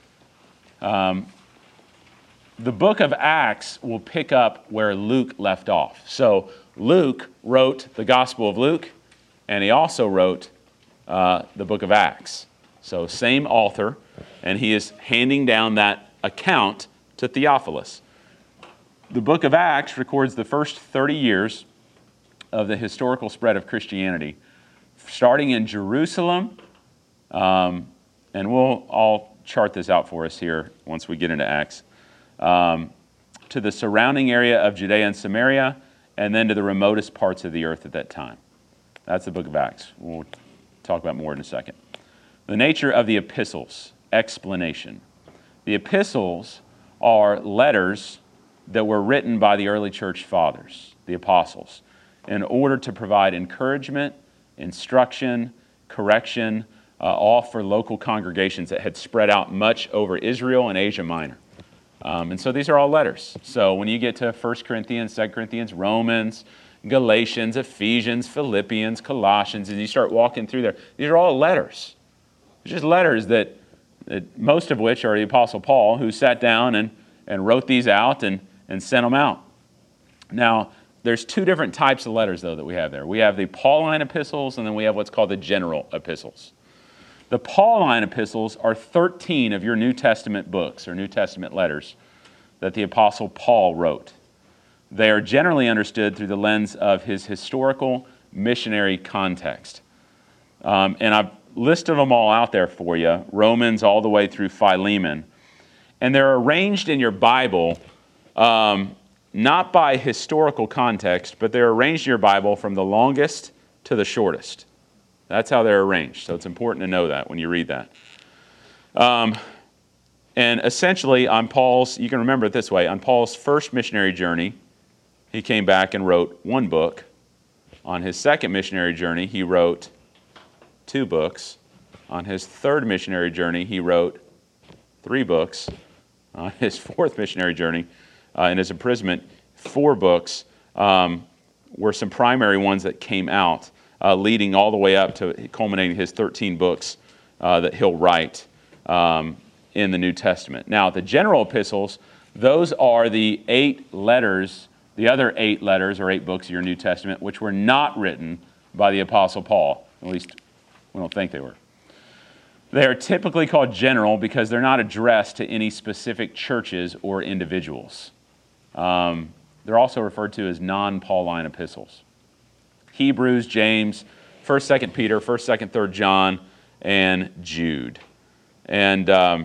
S1: Um, the book of Acts will pick up where Luke left off. So Luke wrote the Gospel of Luke, and he also wrote uh, the book of Acts. So same author, and he is handing down that account to Theophilus. The book of Acts records the first thirty years of the historical spread of Christianity, starting in Jerusalem, um, and we'll all chart this out for us here once we get into Acts, um, to the surrounding area of Judea and Samaria, and then to the remotest parts of the earth at that time. That's the book of Acts. We'll talk about more in a second. The nature of the epistles, explanation. The epistles are letters that were written by the early church fathers, the apostles, in order to provide encouragement, instruction, correction, uh, all for local congregations that had spread out much over Israel and Asia Minor. Um, and so these are all letters. So when you get to First Corinthians, Second Corinthians, Romans, Galatians, Ephesians, Philippians, Colossians, and you start walking through there, these are all letters. It's just letters that, that most of which are the Apostle Paul, who sat down and, and wrote these out and, and sent them out. Now, there's two different types of letters, though, that we have there. We have the Pauline epistles, and then we have what's called the general epistles. The Pauline epistles are thirteen of your New Testament books, or New Testament letters, that the Apostle Paul wrote. They are generally understood through the lens of his historical missionary context. Um, and I've listed them all out there for you, Romans all the way through Philemon. And they're arranged in your Bible um, not by historical context, but they're arranged in your Bible from the longest to the shortest. That's how they're arranged. So it's important to know that when you read that. Um, and essentially, on Paul's, you can remember it this way, on Paul's first missionary journey, he came back and wrote one book. On his second missionary journey, he wrote two books. On his third missionary journey, he wrote three books. On his fourth missionary journey, uh, in his imprisonment, four books um, were some primary ones that came out, uh, leading all the way up to culminating his thirteen books uh, that he'll write um, in the New Testament. Now, the general epistles, those are the eight letters, the other eight letters or eight books of your New Testament, which were not written by the Apostle Paul. At least we don't think they were. They are typically called general because they're not addressed to any specific churches or individuals. Um, they're also referred to as non-Pauline epistles. Hebrews, James, First, Second Peter, First, Second, Third John, and Jude. And um,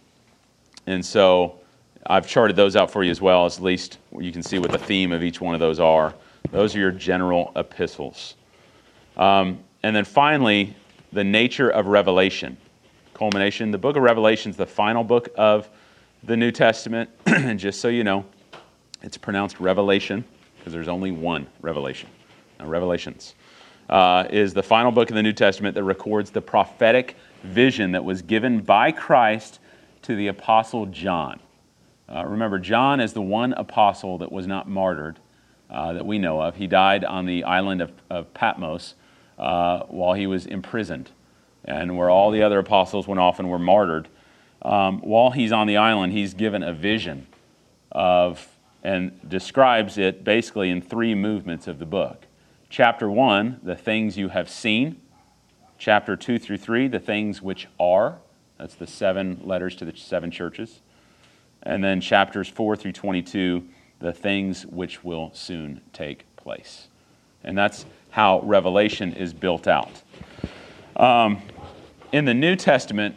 S1: and so I've charted those out for you as well, as at least you can see what the theme of each one of those are. Those are your general epistles. Um, and then finally, the nature of Revelation. Culmination. The book of Revelation is the final book of the New Testament. And just so you know, it's pronounced Revelation because there's only one Revelation. Now, Revelations uh, is the final book of the New Testament that records the prophetic vision that was given by Christ to the Apostle John. Uh, remember, John is the one apostle that was not martyred uh, that we know of. He died on the island of, of Patmos uh, while he was imprisoned, and where all the other apostles went off and were martyred. Um, while he's on the island, he's given a vision of, and describes it basically in three movements of the book. Chapter one, the things you have seen. Chapter two through three, the things which are. That's the seven letters to the seven churches. And then chapters four through twenty-two, the things which will soon take place. And that's how Revelation is built out. Um, in the New Testament,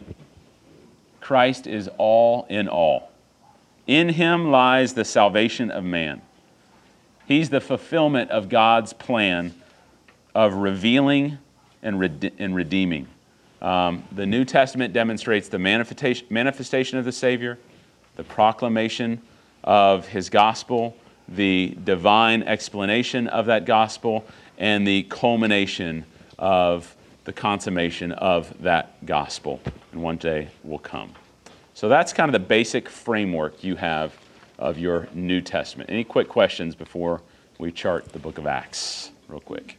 S1: Christ is all in all. In him lies the salvation of man. He's the fulfillment of God's plan of revealing and, rede- and redeeming. Um, the New Testament demonstrates the manifestation, manifestation of the Savior, the proclamation of his gospel, the divine explanation of that gospel, and the culmination of the consummation of that gospel. And one day will come. So that's kind of the basic framework you have of your New Testament. Any quick questions before we chart the book of Acts real quick?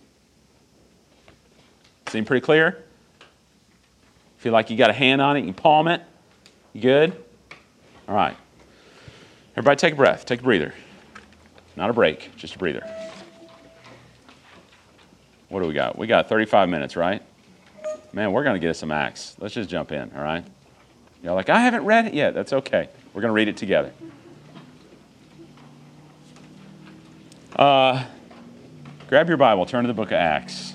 S1: Seem pretty clear? Feel like you got a hand on it, you can palm it? You good? All right. Everybody take a breath, take a breather. Not a break, just a breather. What do we got? We got thirty-five minutes, right? Man, we're going to get us some Acts. Let's just jump in, all right? You're like, I haven't read it yet. That's okay. We're going to read it together. Uh, grab your Bible, turn to the book of Acts.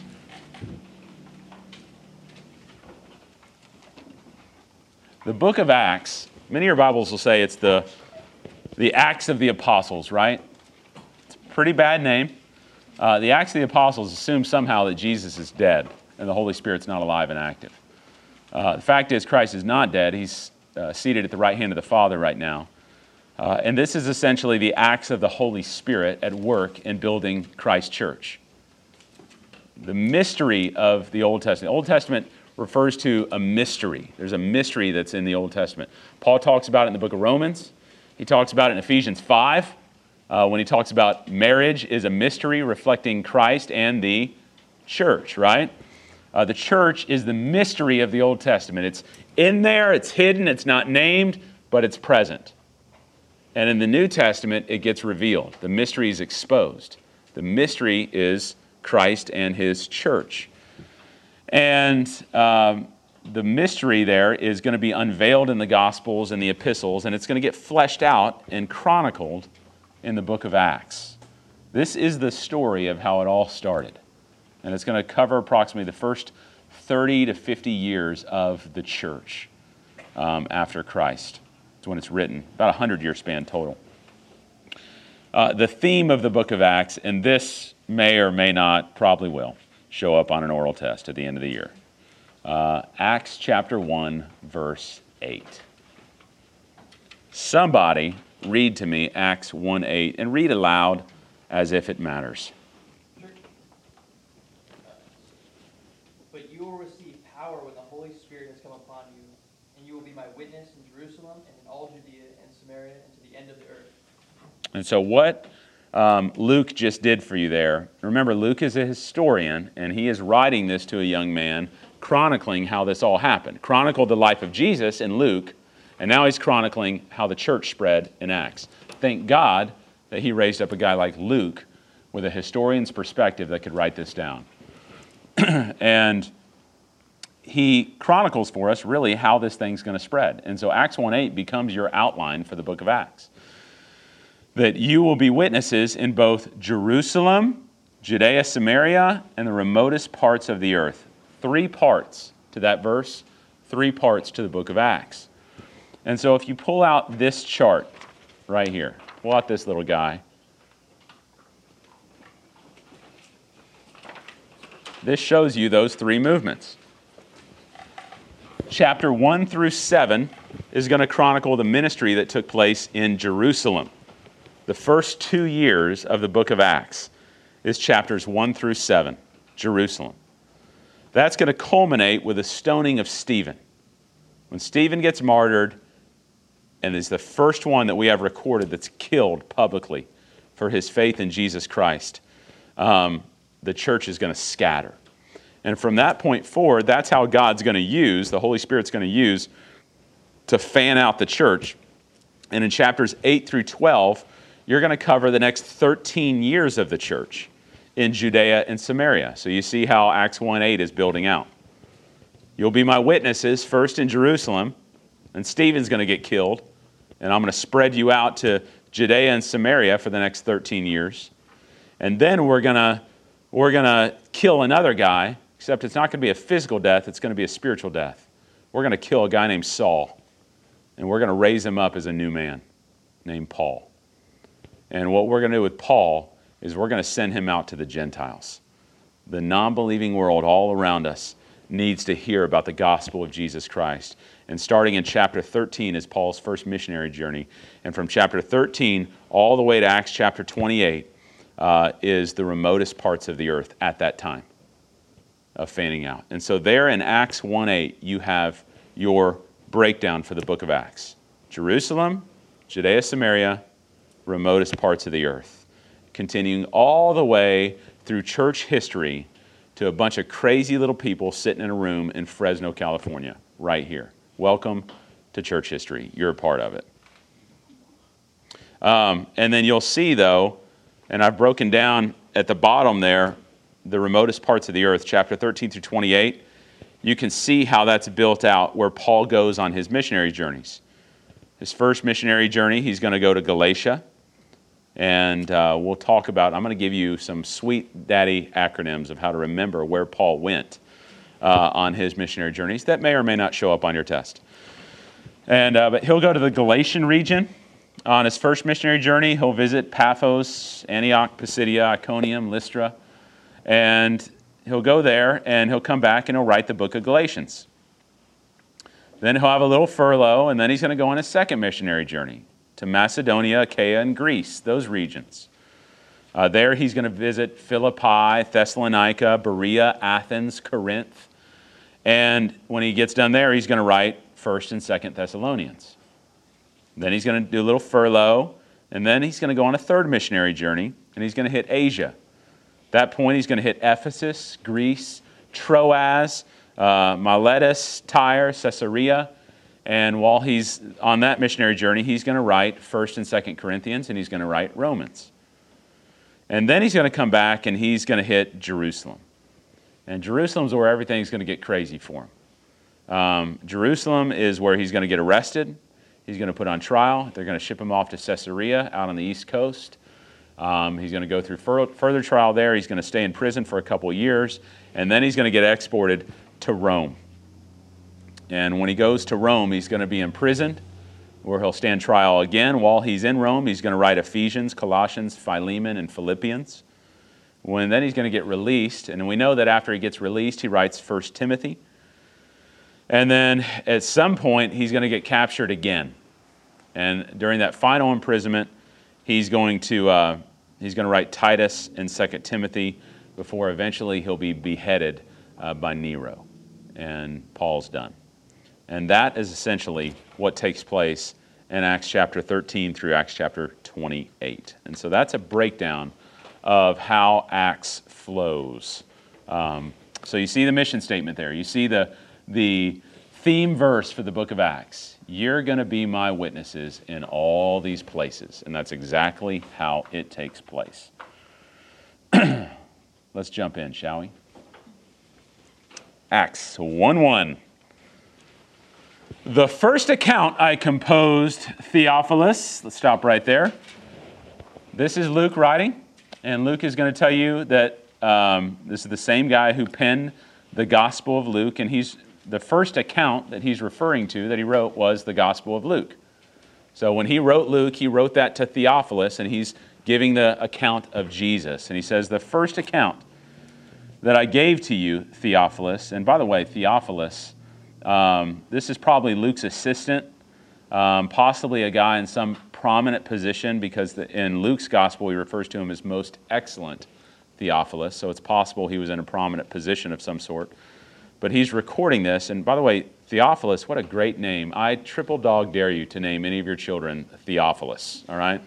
S1: The book of Acts, many of your Bibles will say it's the, the Acts of the Apostles, right? It's a pretty bad name. Uh, the Acts of the Apostles assume somehow that Jesus is dead and the Holy Spirit's not alive and active. Uh, the fact is, Christ is not dead. He's uh, seated at the right hand of the Father right now. Uh, and this is essentially the acts of the Holy Spirit at work in building Christ's church. The mystery of the Old Testament. The Old Testament refers to a mystery. There's a mystery that's in the Old Testament. Paul talks about it in the book of Romans. He talks about it in Ephesians five, uh, when he talks about marriage is a mystery reflecting Christ and the church, right? Uh, the church is the mystery of the Old Testament. It's in there, it's hidden, it's not named, but it's present. And in the New Testament, it gets revealed. The mystery is exposed. The mystery is Christ and his church. And um, the mystery there is going to be unveiled in the Gospels and the epistles, and it's going to get fleshed out and chronicled in the book of Acts. This is the story of how it all started. And it's going to cover approximately the first thirty to fifty years of the church um, after Christ. It's when it's written, about a hundred-year span total. Uh, the theme of the book of Acts, and this may or may not, probably will, show up on an oral test at the end of the year. Uh, Acts chapter one, verse eight. Somebody read to me Acts one eight, and read aloud as if it matters.
S3: But you will receive power when the Holy Spirit has come upon you, and you will be my witness in Jerusalem and in all Judea and Samaria and to the end of the earth.
S1: And so what um, Luke just did for you there, remember Luke is a historian, and he is writing this to a young man, chronicling how this all happened. Chronicled the life of Jesus in Luke, and now he's chronicling how the church spread in Acts. Thank God that he raised up a guy like Luke with a historian's perspective that could write this down. And he chronicles for us really how this thing's going to spread. And so Acts one eight becomes your outline for the book of Acts. That you will be witnesses in both Jerusalem, Judea, Samaria, and the remotest parts of the earth. Three parts to that verse, three parts to the book of Acts. And so if you pull out this chart right here, pull out this little guy. This shows you those three movements. Chapter one through seven is going to chronicle the ministry that took place in Jerusalem. The first two years of the book of Acts is chapters one through seven, Jerusalem. That's going to culminate with the stoning of Stephen. When Stephen gets martyred, and is the first one that we have recorded that's killed publicly for his faith in Jesus Christ, um, the church is going to scatter. And from that point forward, that's how God's going to use, the Holy Spirit's going to use to fan out the church. And in chapters eight through twelve, you're going to cover the next thirteen years of the church in Judea and Samaria. So you see how Acts one eight is building out. You'll be my witnesses, first in Jerusalem, and Stephen's going to get killed, and I'm going to spread you out to Judea and Samaria for the next thirteen years. And then we're going to we're going to kill another guy, except it's not going to be a physical death, it's going to be a spiritual death. We're going to kill a guy named Saul, and we're going to raise him up as a new man named Paul. And what we're going to do with Paul is we're going to send him out to the Gentiles. The non-believing world all around us needs to hear about the gospel of Jesus Christ. And starting in chapter thirteen is Paul's first missionary journey. And from chapter thirteen all the way to Acts chapter twenty-eight uh, is the remotest parts of the earth at that time of fanning out. And so there in Acts one eight, you have your breakdown for the book of Acts. Jerusalem, Judea, Samaria, remotest parts of the earth. Continuing all the way through church history to a bunch of crazy little people sitting in a room in Fresno, California, right here. Welcome to church history. You're a part of it. Um, and then you'll see, though, and I've broken down at the bottom there, the remotest parts of the earth, chapter thirteen through twenty-eight. You can see how that's built out where Paul goes on his missionary journeys. His first missionary journey, he's going to go to Galatia. And uh, we'll talk about, I'm going to give you some sweet daddy acronyms of how to remember where Paul went uh, on his missionary journeys. That may or may not show up on your test. And uh, but he'll go to the Galatian region. On his first missionary journey, he'll visit Paphos, Antioch, Pisidia, Iconium, Lystra. And he'll go there, and he'll come back, and he'll write the book of Galatians. Then he'll have a little furlough, and then he's going to go on a second missionary journey to Macedonia, Achaia, and Greece, those regions. Uh, there he's going to visit Philippi, Thessalonica, Berea, Athens, Corinth. And when he gets done there, he's going to write First and Second Thessalonians. Then he's going to do a little furlough, and then he's going to go on a third missionary journey, and he's going to hit Asia. At that point, he's going to hit Ephesus, Greece, Troas, uh, Miletus, Tyre, Caesarea. And while he's on that missionary journey, he's going to write First and Second Corinthians, and he's going to write Romans. And then he's going to come back, and he's going to hit Jerusalem. And Jerusalem's where everything's going to get crazy for him. Um, Jerusalem is where he's going to get arrested. He's going to put on trial. They're going to ship him off to Caesarea out on the East Coast. Um, he's going to go through fur- further trial there. He's going to stay in prison for a couple of years. And then he's going to get exported to Rome. And when he goes to Rome, he's going to be imprisoned, where he'll stand trial again. While he's in Rome, he's going to write Ephesians, Colossians, Philemon, and Philippians. When then he's going to get released, and we know that after he gets released, he writes First Timothy. And then at some point, he's going to get captured again. And during that final imprisonment, he's going to uh, he's going to write Titus and Second Timothy before eventually he'll be beheaded uh, by Nero. And Paul's done. And that is essentially what takes place in Acts chapter thirteen through Acts chapter twenty-eight. And so that's a breakdown of how Acts flows. Um, so you see the mission statement there. You see the, the theme verse for the book of Acts. You're going to be my witnesses in all these places. And that's exactly how it takes place. Let's jump in, shall we? Acts one one. The first account I composed, Theophilus. Let's stop right there. This is Luke writing. And Luke is going to tell you that um, this is the same guy who penned the Gospel of Luke, and he's the first account that he's referring to that he wrote was the Gospel of Luke. So when he wrote Luke, he wrote that to Theophilus, and he's giving the account of Jesus. And he says, the first account that I gave to you, Theophilus, and by the way, Theophilus, um, this is probably Luke's assistant, um, possibly a guy in some prominent position, because the, in Luke's gospel he refers to him as most excellent Theophilus, so it's possible he was in a prominent position of some sort. But he's recording this, and by the way, Theophilus, what a great name. I triple dog dare you to name any of your children Theophilus, all right?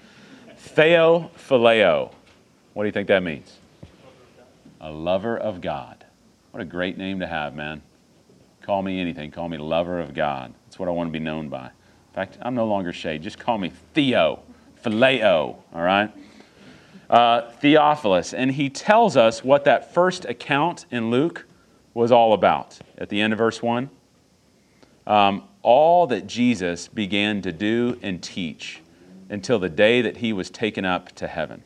S1: Theophileo. What do you think that means? A lover of God. What a great name to have, man. Call me anything. Call me lover of God. That's what I want to be known by. In fact, I'm no longer Shay. Just call me Theo, Phileo, all right? Uh, Theophilus. And he tells us what that first account in Luke was all about. At the end of verse one, um, all that Jesus began to do and teach until the day that he was taken up to heaven.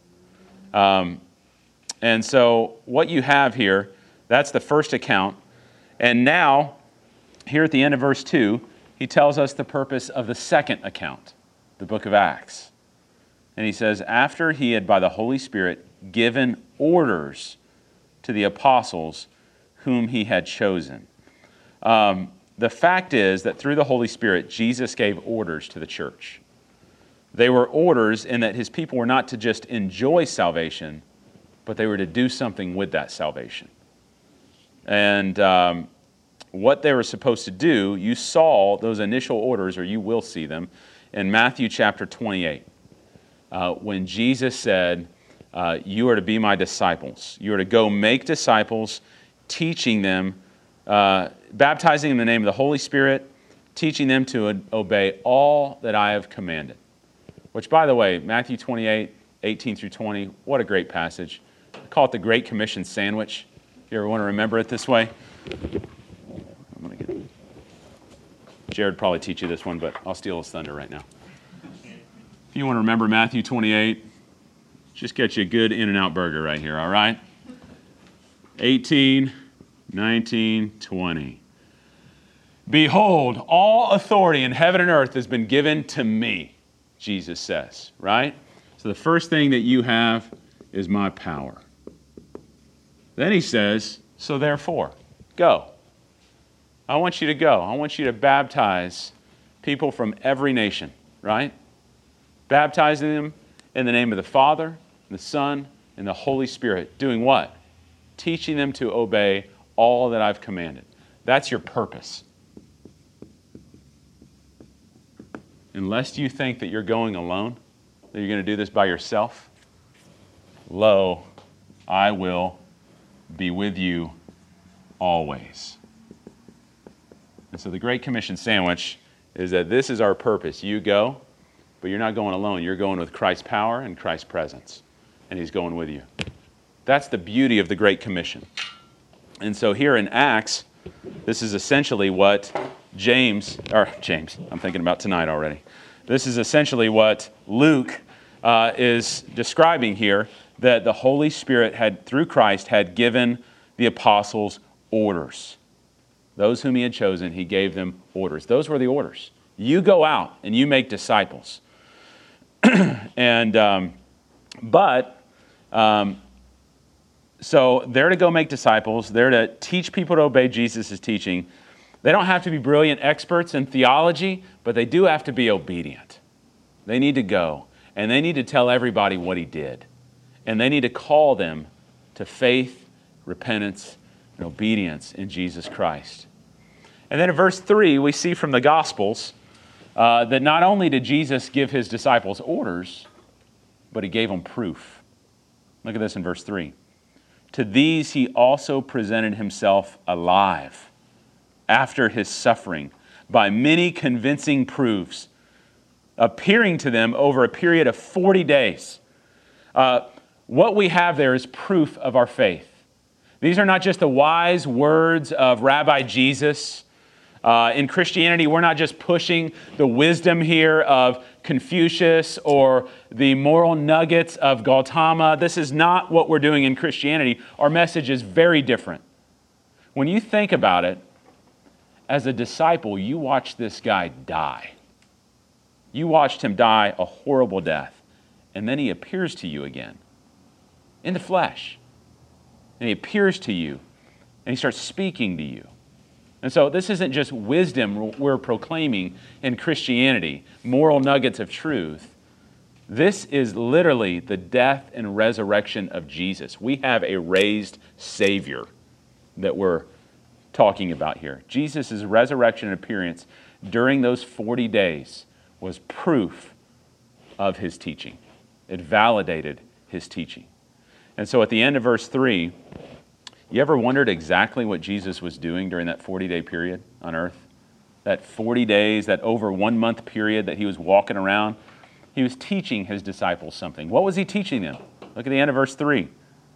S1: Um, and so what you have here, that's the first account. And now, here at the end of verse two, he tells us the purpose of the second account, the book of Acts. And he says, after he had by the Holy Spirit given orders to the apostles whom he had chosen. Um, the fact is that through the Holy Spirit, Jesus gave orders to the church. They were orders in that his people were not to just enjoy salvation, but they were to do something with that salvation. And um, what they were supposed to do, you saw those initial orders, or you will see them, in Matthew chapter twenty-eight. Uh, when Jesus said, uh, you are to be my disciples. You are to go make disciples, teaching them, uh, baptizing in the name of the Holy Spirit, teaching them to obey all that I have commanded. Which, by the way, Matthew twenty-eight, eighteen through twenty, what a great passage. I call it the Great Commission sandwich. If you ever want to remember it this way. I'm gonna get Jared probably teach you this one, but I'll steal his thunder right now. If you want to remember Matthew twenty-eight, just get you a good In-N-Out burger right here, all right? eighteen, nineteen, twenty. Behold, all authority in heaven and earth has been given to me, Jesus says, right? So the first thing that you have is my power. Then he says, so therefore, go. I want you to go. I want you to baptize people from every nation, right? Baptizing them in the name of the Father, the Son, and the Holy Spirit. Doing what? Teaching them to obey all that I've commanded. That's your purpose. Unless you think that you're going alone, that you're going to do this by yourself, lo, I will be with you always. And so the Great Commission sandwich is that this is our purpose. You go, but you're not going alone. You're going with Christ's power and Christ's presence. And He's going with you. That's the beauty of the Great Commission. And so here in Acts, this is essentially what James, or James, I'm thinking about tonight already. This is essentially what Luke uh, is describing here, that the Holy Spirit had, through Christ, had given the apostles orders. Those whom He had chosen, He gave them orders. Those were the orders. You go out and you make disciples. and um, But, um, so they're to go make disciples. They're to teach people to obey Jesus' teaching. They don't have to be brilliant experts in theology, but they do have to be obedient. They need to go, and they need to tell everybody what He did. And they need to call them to faith, repentance, and obedience in Jesus Christ. And then in verse three, we see from the Gospels uh, that not only did Jesus give His disciples orders, but He gave them proof. Look at this in verse three. To these He also presented Himself alive after His suffering by many convincing proofs, appearing to them over a period of forty days. Uh, what we have there is proof of our faith. These are not just the wise words of Rabbi Jesus. Uh, in Christianity, we're not just pushing the wisdom here of Confucius or the moral nuggets of Gautama. This is not what we're doing in Christianity. Our message is very different. When you think about it, as a disciple, you watched this guy die. You watched him die a horrible death. And then he appears to you again in the flesh. And he appears to you, and he starts speaking to you. And so this isn't just wisdom we're proclaiming in Christianity, moral nuggets of truth. This is literally the death and resurrection of Jesus. We have a raised Savior that we're talking about here. Jesus' resurrection and appearance during those forty days was proof of His teaching. It validated His teaching. And so at the end of verse three, you ever wondered exactly what Jesus was doing during that forty-day period on earth? That forty days, that over one month period that He was walking around, He was teaching His disciples something. What was He teaching them? Look at the end of verse three.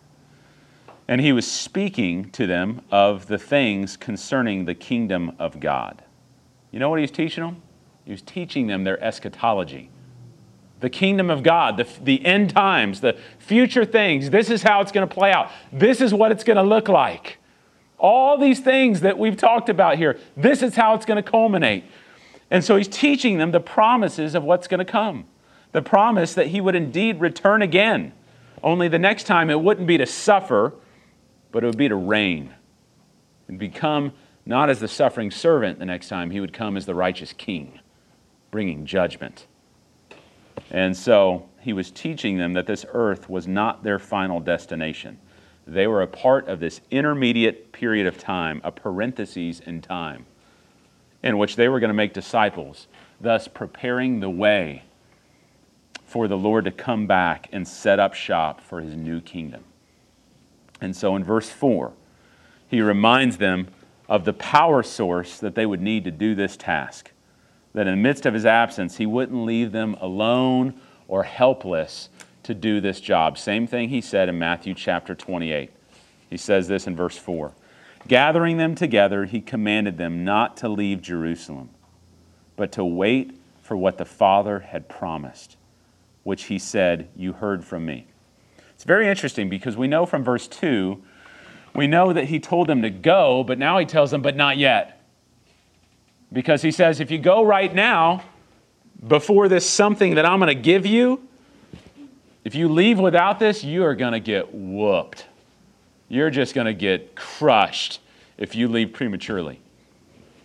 S1: And He was speaking to them of the things concerning the kingdom of God. You know what He was teaching them? He was teaching them their eschatology. The kingdom of God, the, the end times, the future things. This is how it's going to play out. This is what it's going to look like. All these things that we've talked about here, this is how it's going to culminate. And so He's teaching them the promises of what's going to come. The promise that He would indeed return again. Only the next time it wouldn't be to suffer, but it would be to reign. And become not as the suffering servant the next time. He would come as the righteous king, bringing judgment. And so He was teaching them that this earth was not their final destination. They were a part of this intermediate period of time, a parenthesis in time, in which they were going to make disciples, thus preparing the way for the Lord to come back and set up shop for His new kingdom. And so in verse four, He reminds them of the power source that they would need to do this task. That in the midst of His absence, He wouldn't leave them alone or helpless to do this job. Same thing He said in Matthew chapter twenty-eight. He says this in verse four. Gathering them together, He commanded them not to leave Jerusalem, but to wait for what the Father had promised, which He said, "You heard from me." It's very interesting because we know from verse two, we know that He told them to go, but now He tells them, but not yet. Because He says, if you go right now, before this something that I'm going to give you, if you leave without this, you are going to get whooped. You're just going to get crushed if you leave prematurely.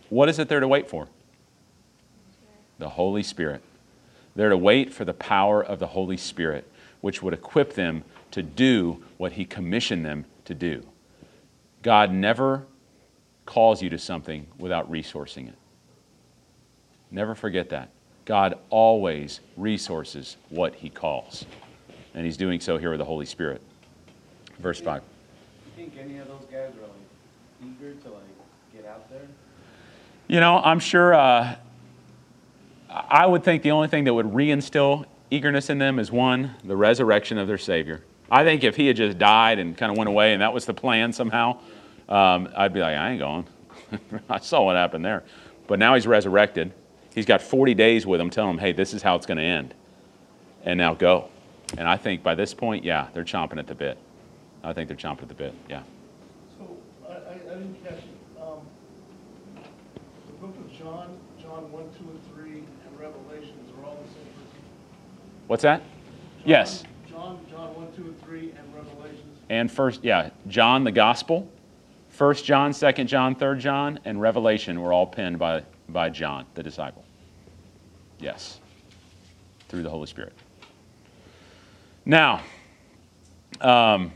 S1: what is it they're to wait for? The Holy Spirit. They're to wait for the power of the Holy Spirit, which would equip them to do what he commissioned them to do. God never calls you to something without resourcing it. Never forget that. God always resources what he calls. And he's doing so here with the Holy Spirit. Verse five.
S4: Do you think any of those guys are like eager to like get out there?
S1: You know, I'm sure, uh, I would think the only thing that would reinstill eagerness in them is one, the resurrection of their Savior. I think if he had just died and kind of went away and that was the plan somehow, um, I'd be like, I ain't going. I saw what happened there. But now he's resurrected. He's got forty days with them telling them, hey, this is how it's going to end. And now go. And I think by this point, yeah, they're chomping at the bit. I think they're chomping at the bit, yeah.
S2: So, I, I, I didn't catch it. Um, the book of John, John one, two, and three, and Revelations are all the same person?
S1: What's that?
S2: John,
S1: Yes.
S2: John, John one, two, and three, and Revelations.
S1: And first, yeah, John, the Gospel, First John, Second John, Third John, and Revelation were all penned by, by John, the disciple. Yes, through the Holy Spirit. Now, um,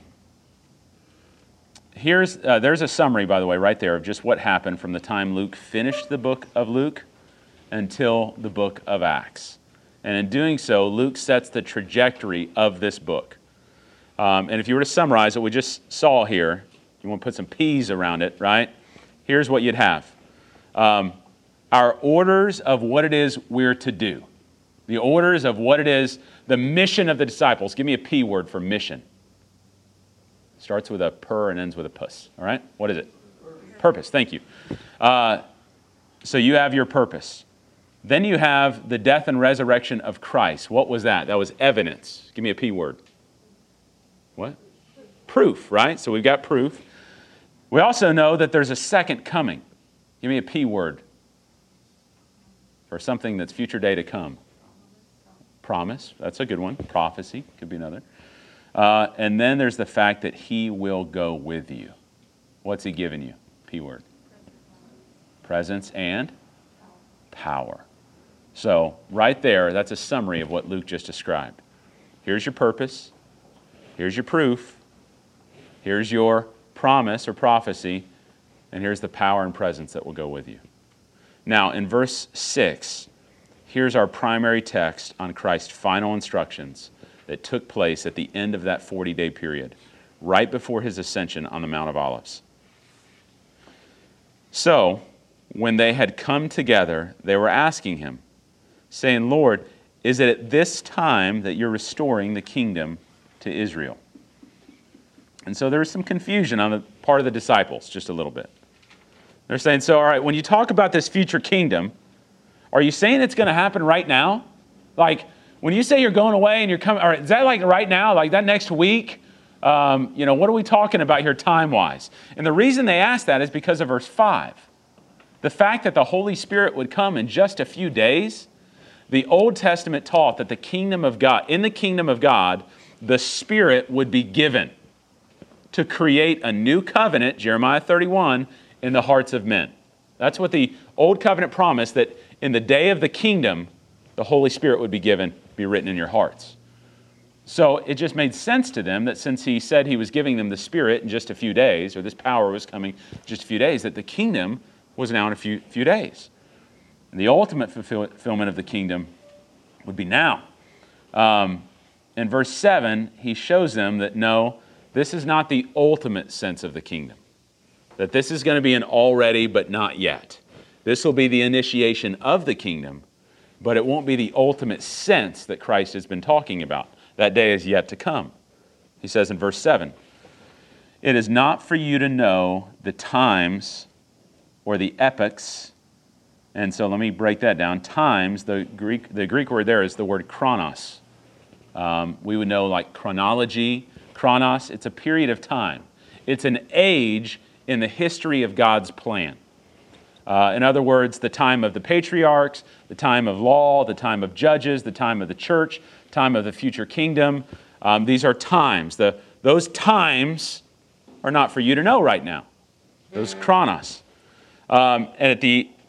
S1: here's uh, there's a summary, by the way, right there of just what happened from the time Luke finished the book of Luke until the book of Acts. And in doing so, Luke sets the trajectory of this book. Um, and if you were to summarize what we just saw here, you want to put some P's around it, right? Here's what you'd have. Um, our orders of what it is we're to do. The orders of what it is, the mission of the disciples. Give me a P word for mission. Starts with a purr and ends with a puss, all right? What is it? Purpose, thank you. Uh, so you have your purpose. Then you have the death and resurrection of Christ. What was that? That was evidence. Give me a P word. What? Proof, right? So we've got proof. We also know that there's a second coming. Give me a P word for something that's future day to come. Promise. That's a good one. Prophecy could be another. Uh, and then there's the fact that he will go with you. What's he giving you? P word. Presence and power. So right there, that's a summary of what Luke just described. Here's your purpose. Here's your proof. Here's your promise or prophecy. And here's the power and presence that will go with you. Now, in verse six, here's our primary text on Christ's final instructions that took place at the end of that forty-day period, right before his ascension on the Mount of Olives. So, when they had come together, they were asking him, saying, Lord, is it at this time that you're restoring the kingdom to Israel? And so there was some confusion on the part of the disciples, just a little bit. They're saying, so, all right, when you talk about this future kingdom, are you saying it's going to happen right now? Like, when you say you're going away and you're coming, or is that like right now, like that next week? Um, you know, what are we talking about here time-wise? And the reason they asked that is because of verse five. The fact that the Holy Spirit would come in just a few days. The Old Testament taught that the kingdom of God, in the kingdom of God, the Spirit would be given to create a new covenant, Jeremiah thirty-one, in the hearts of men. That's what the Old Covenant promised, that in the day of the kingdom, the Holy Spirit would be given, be written in your hearts. So it just made sense to them that since he said he was giving them the Spirit in just a few days, or this power was coming in just a few days, that the kingdom was now in a few, few days. And the ultimate fulfillment of the kingdom would be now. Um, in verse seven, he shows them that no, this is not the ultimate sense of the kingdom. That this is going to be an already but not yet. This will be the initiation of the kingdom, but it won't be the ultimate sense that Christ has been talking about. That day is yet to come. He says in verse seven, it is not for you to know the times or the epochs. And so let me break that down. Times, the Greek, the Greek word there is the word chronos. Um, we would know like chronology. Chronos, it's a period of time. It's an age in the history of God's plan. Uh, in other words, the time of the patriarchs, the time of law, the time of judges, the time of the church, time of the future kingdom. Um, these are times. The, those times are not for you to know right now. Those chronos. Um, and at the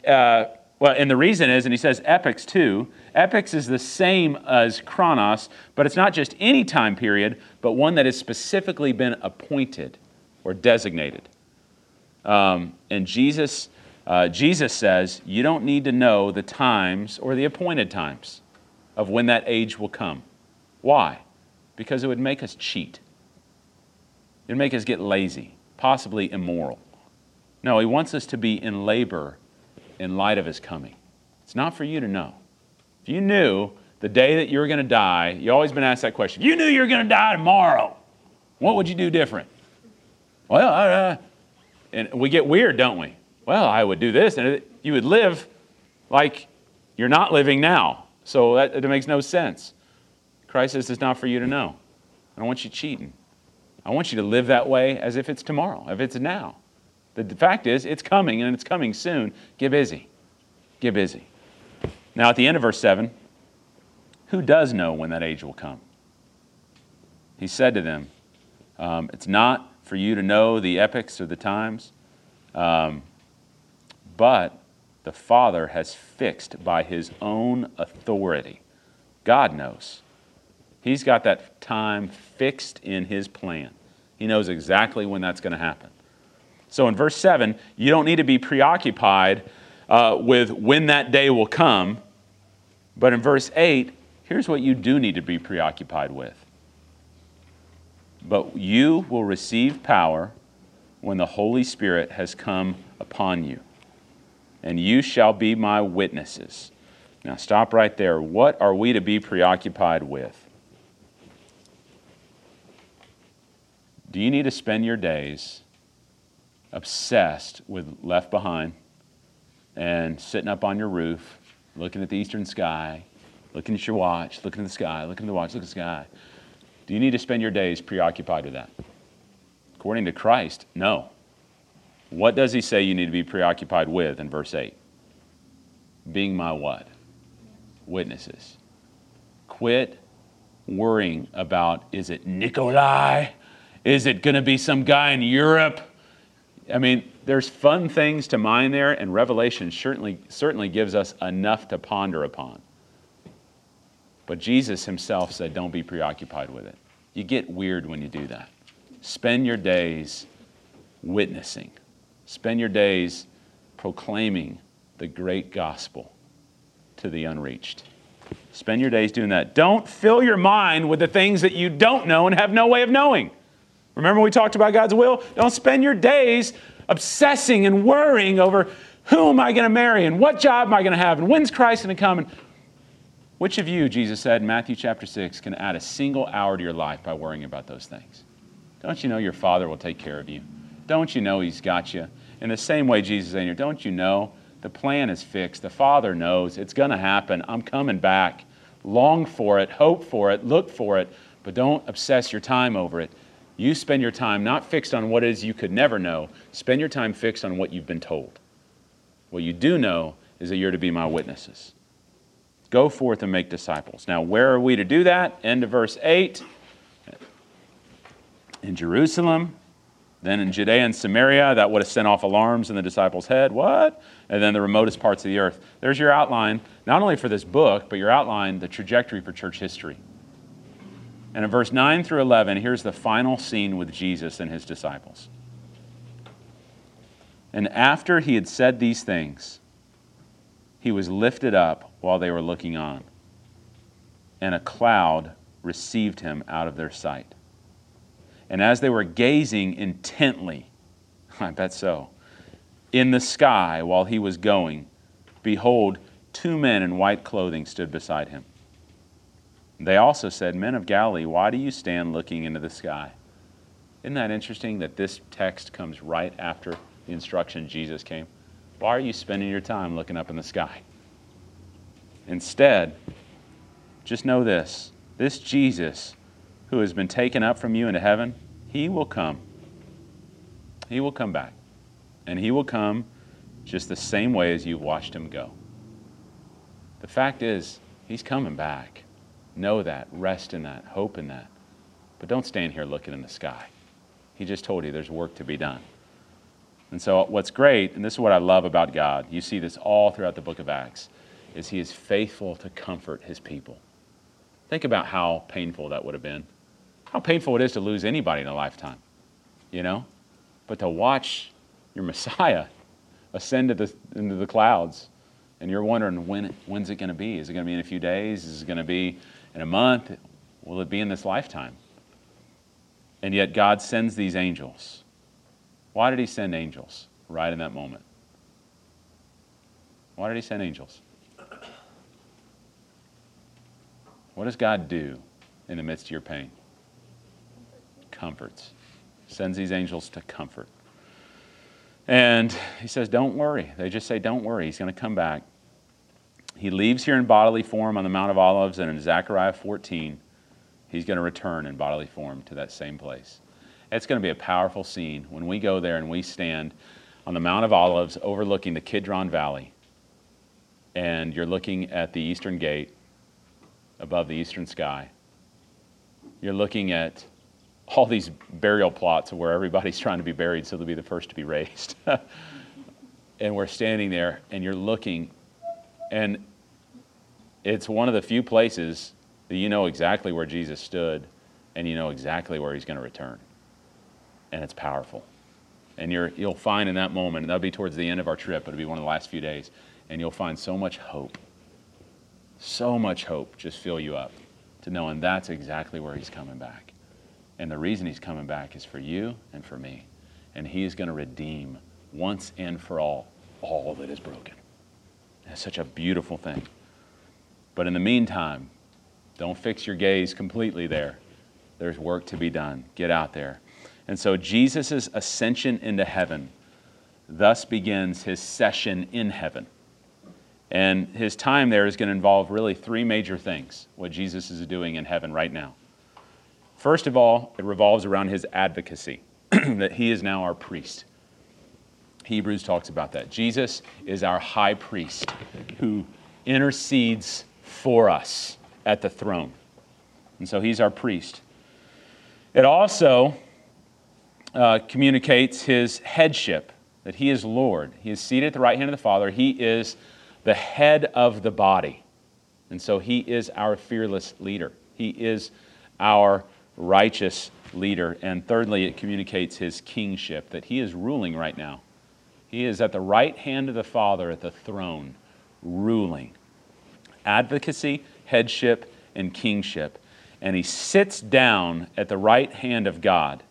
S1: uh, well, and the reason is, and he says epochs too, epochs is the same as chronos, but it's not just any time period, but one that has specifically been appointed or designated. Um, and Jesus, uh, Jesus says, you don't need to know the times or the appointed times of when that age will come. Why? Because it would make us cheat. It would make us get lazy, possibly immoral. No, he wants us to be in labor in light of his coming. It's not for you to know. If you knew the day that you were going to die, you've always been asked that question. If you knew you were going to die tomorrow, what would you do different? Well, uh, and we get weird, don't we? Well, I would do this, and it, you would live like you're not living now. So that, it makes no sense. Christ says it's not for you to know. I don't want you cheating. I want you to live that way as if it's tomorrow, if it's now. The fact is, it's coming, and it's coming soon. Get busy. Get busy. Now, at the end of verse seven, who does know when that age will come? He said to them, um, it's not for you to know the epochs or the times, um, but the Father has fixed by his own authority. God knows. He's got that time fixed in his plan. He knows exactly when that's going to happen. So in verse seven, you don't need to be preoccupied uh, with when that day will come. But in verse eight, here's what you do need to be preoccupied with. But you will receive power when the Holy Spirit has come upon you, and you shall be my witnesses. Now stop right there. What are we to be preoccupied with? Do you need to spend your days obsessed with Left Behind and sitting up on your roof, looking at the eastern sky, looking at your watch, looking at the sky, looking at the watch, looking at the sky? Do you need to spend your days preoccupied with that? According to Christ, no. What does he say you need to be preoccupied with in verse eight? Being my what? Witnesses. Quit worrying about, is it Nikolai? Is it going to be some guy in Europe? I mean, there's fun things to mine there, and Revelation certainly, certainly gives us enough to ponder upon. But Jesus himself said, don't be preoccupied with it. You get weird when you do that. Spend your days witnessing. Spend your days proclaiming the great gospel to the unreached. Spend your days doing that. Don't fill your mind with the things that you don't know and have no way of knowing. Remember we talked about God's will? Don't spend your days obsessing and worrying over who am I going to marry and what job am I going to have and when's Christ going to come. And which of you, Jesus said in Matthew chapter six, can add a single hour to your life by worrying about those things? Don't you know your Father will take care of you? Don't you know he's got you? In the same way Jesus is saying here, don't you know the plan is fixed? The Father knows it's going to happen. I'm coming back. Long for it, hope for it, look for it, but don't obsess your time over it. You spend your time not fixed on what it is you could never know. Spend your time fixed on what you've been told. What you do know is that you're to be my witnesses. Go forth and make disciples. Now, where are we to do that? End of verse eight. In Jerusalem, then in Judea and Samaria, that would have sent off alarms in the disciples' head. What? And then the remotest parts of the earth. There's your outline, not only for this book, but your outline, the trajectory for church history. And in verse nine through eleven, here's the final scene with Jesus and his disciples. And after he had said these things, he was lifted up while they were looking on, and a cloud received him out of their sight. And as they were gazing intently, I bet so, in the sky while he was going, behold, two men in white clothing stood beside him. They also said, Men of Galilee, why do you stand looking into the sky? Isn't that interesting that this text comes right after the instruction Jesus came? Why are you spending your time looking up in the sky? Instead, just know this. This Jesus who has been taken up from you into heaven, he will come. He will come back. And he will come just the same way as you've watched him go. The fact is, he's coming back. Know that. Rest in that. Hope in that. But don't stand here looking in the sky. He just told you there's work to be done. And so what's great, and this is what I love about God, you see this all throughout the book of Acts, is he is faithful to comfort his people. Think about how painful that would have been. How painful it is to lose anybody in a lifetime, you know? But to watch your Messiah ascend to the, into the clouds, and you're wondering, when when's it going to be? Is it going to be in a few days? Is it going to be in a month? Will it be in this lifetime? And yet God sends these angels. Why did he send angels right in that moment? Why did he send angels? What does God do in the midst of your pain? Comforts. Sends these angels to comfort. And he says, don't worry. They just say, don't worry. He's going to come back. He leaves here in bodily form on the Mount of Olives, and in Zechariah fourteen, he's going to return in bodily form to that same place. It's going to be a powerful scene when we go there and we stand on the Mount of Olives overlooking the Kidron Valley, and you're looking at the eastern gate above the eastern sky. You're looking at all these burial plots where everybody's trying to be buried so they'll be the first to be raised. And we're standing there and you're looking, and it's one of the few places that you know exactly where Jesus stood and you know exactly where he's going to return. And it's powerful. And you're, you'll find in that moment, and that'll be towards the end of our trip, it'll be one of the last few days, and you'll find so much hope. So much hope just fill you up to knowing that's exactly where he's coming back. And the reason he's coming back is for you and for me. And he is going to redeem once and for all, all that is broken. It's such a beautiful thing. But in the meantime, don't fix your gaze completely there. There's work to be done. Get out there. And so Jesus' ascension into heaven thus begins his session in heaven. And his time there is going to involve really three major things, what Jesus is doing in heaven right now. First of all, it revolves around his advocacy, that he is now our priest. Hebrews talks about that. Jesus is our high priest who intercedes for us at the throne. And so he's our priest. It also uh, communicates his headship, that he is Lord. He is seated at the right hand of the Father. He is the head of the body. And so he is our fearless leader. He is our righteous leader. And thirdly, it communicates his kingship, that he is ruling right now. He is at the right hand of the Father at the throne, ruling. Advocacy, headship, and kingship. And he sits down at the right hand of God,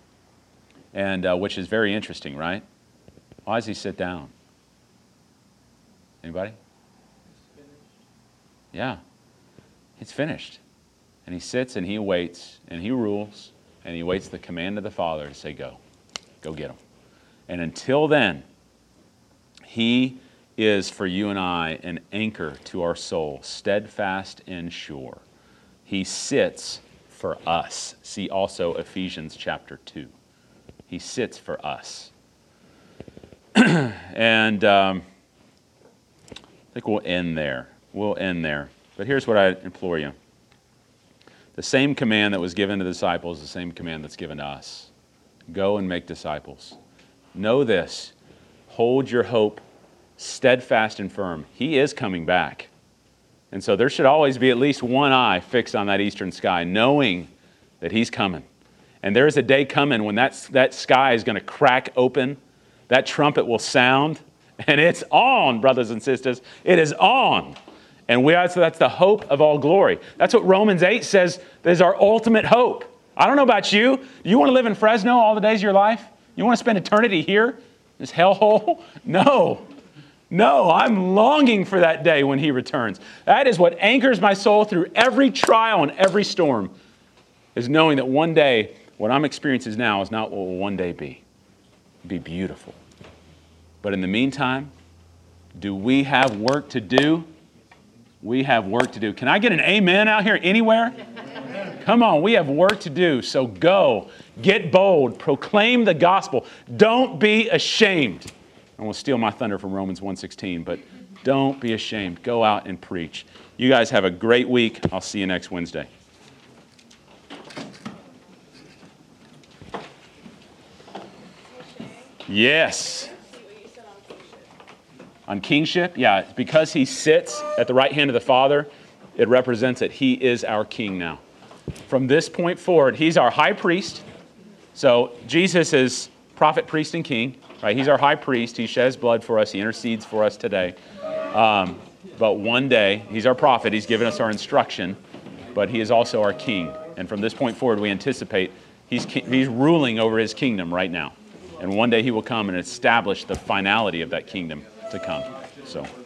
S1: and uh, which is very interesting, right? Why does he sit down? Anybody? Yeah. It's finished. And he sits and he waits and he rules and he waits the command of the Father to say, go. Go get him. And until then, he is for you and I an anchor to our soul, steadfast and sure. He sits for us. See also Ephesians chapter two. He sits for us. and um, I think we'll end there. We'll end there. But here's what I implore you. The same command that was given to the disciples is the same command that's given to us. Go and make disciples. Know this. Hold your hope steadfast and firm. He is coming back. And so there should always be at least one eye fixed on that eastern sky, knowing that he's coming. And there is a day coming when that, that sky is going to crack open. That trumpet will sound. And it's on, brothers and sisters. It is on. And we are, so that's the hope of all glory. That's what Romans eight says is our ultimate hope. I don't know about you. Do you want to live in Fresno all the days of your life? You want to spend eternity here? This hellhole? No. No, I'm longing for that day when he returns. That is what anchors my soul through every trial and every storm, is knowing that one day, what I'm experiencing now is not what will one day be. It'll be beautiful. But in the meantime, do we have work to do? We have work to do. Can I get an amen out here anywhere? Come on, we have work to do. So go, get bold, proclaim the gospel. Don't be ashamed. I won't steal my thunder from Romans one sixteen, but don't be ashamed. Go out and preach. You guys have a great week. I'll see you next Wednesday. Yes. On kingship, yeah, because he sits at the right hand of the Father, it represents that he is our king now. From this point forward, he's our high priest. So Jesus is prophet, priest, and king, right? He's our high priest. He sheds blood for us. He intercedes for us today. Um, but one day, he's our prophet. He's given us our instruction, but he is also our king. And from this point forward, we anticipate he's he's ruling over his kingdom right now. And one day he will come and establish the finality of that kingdom to come. So.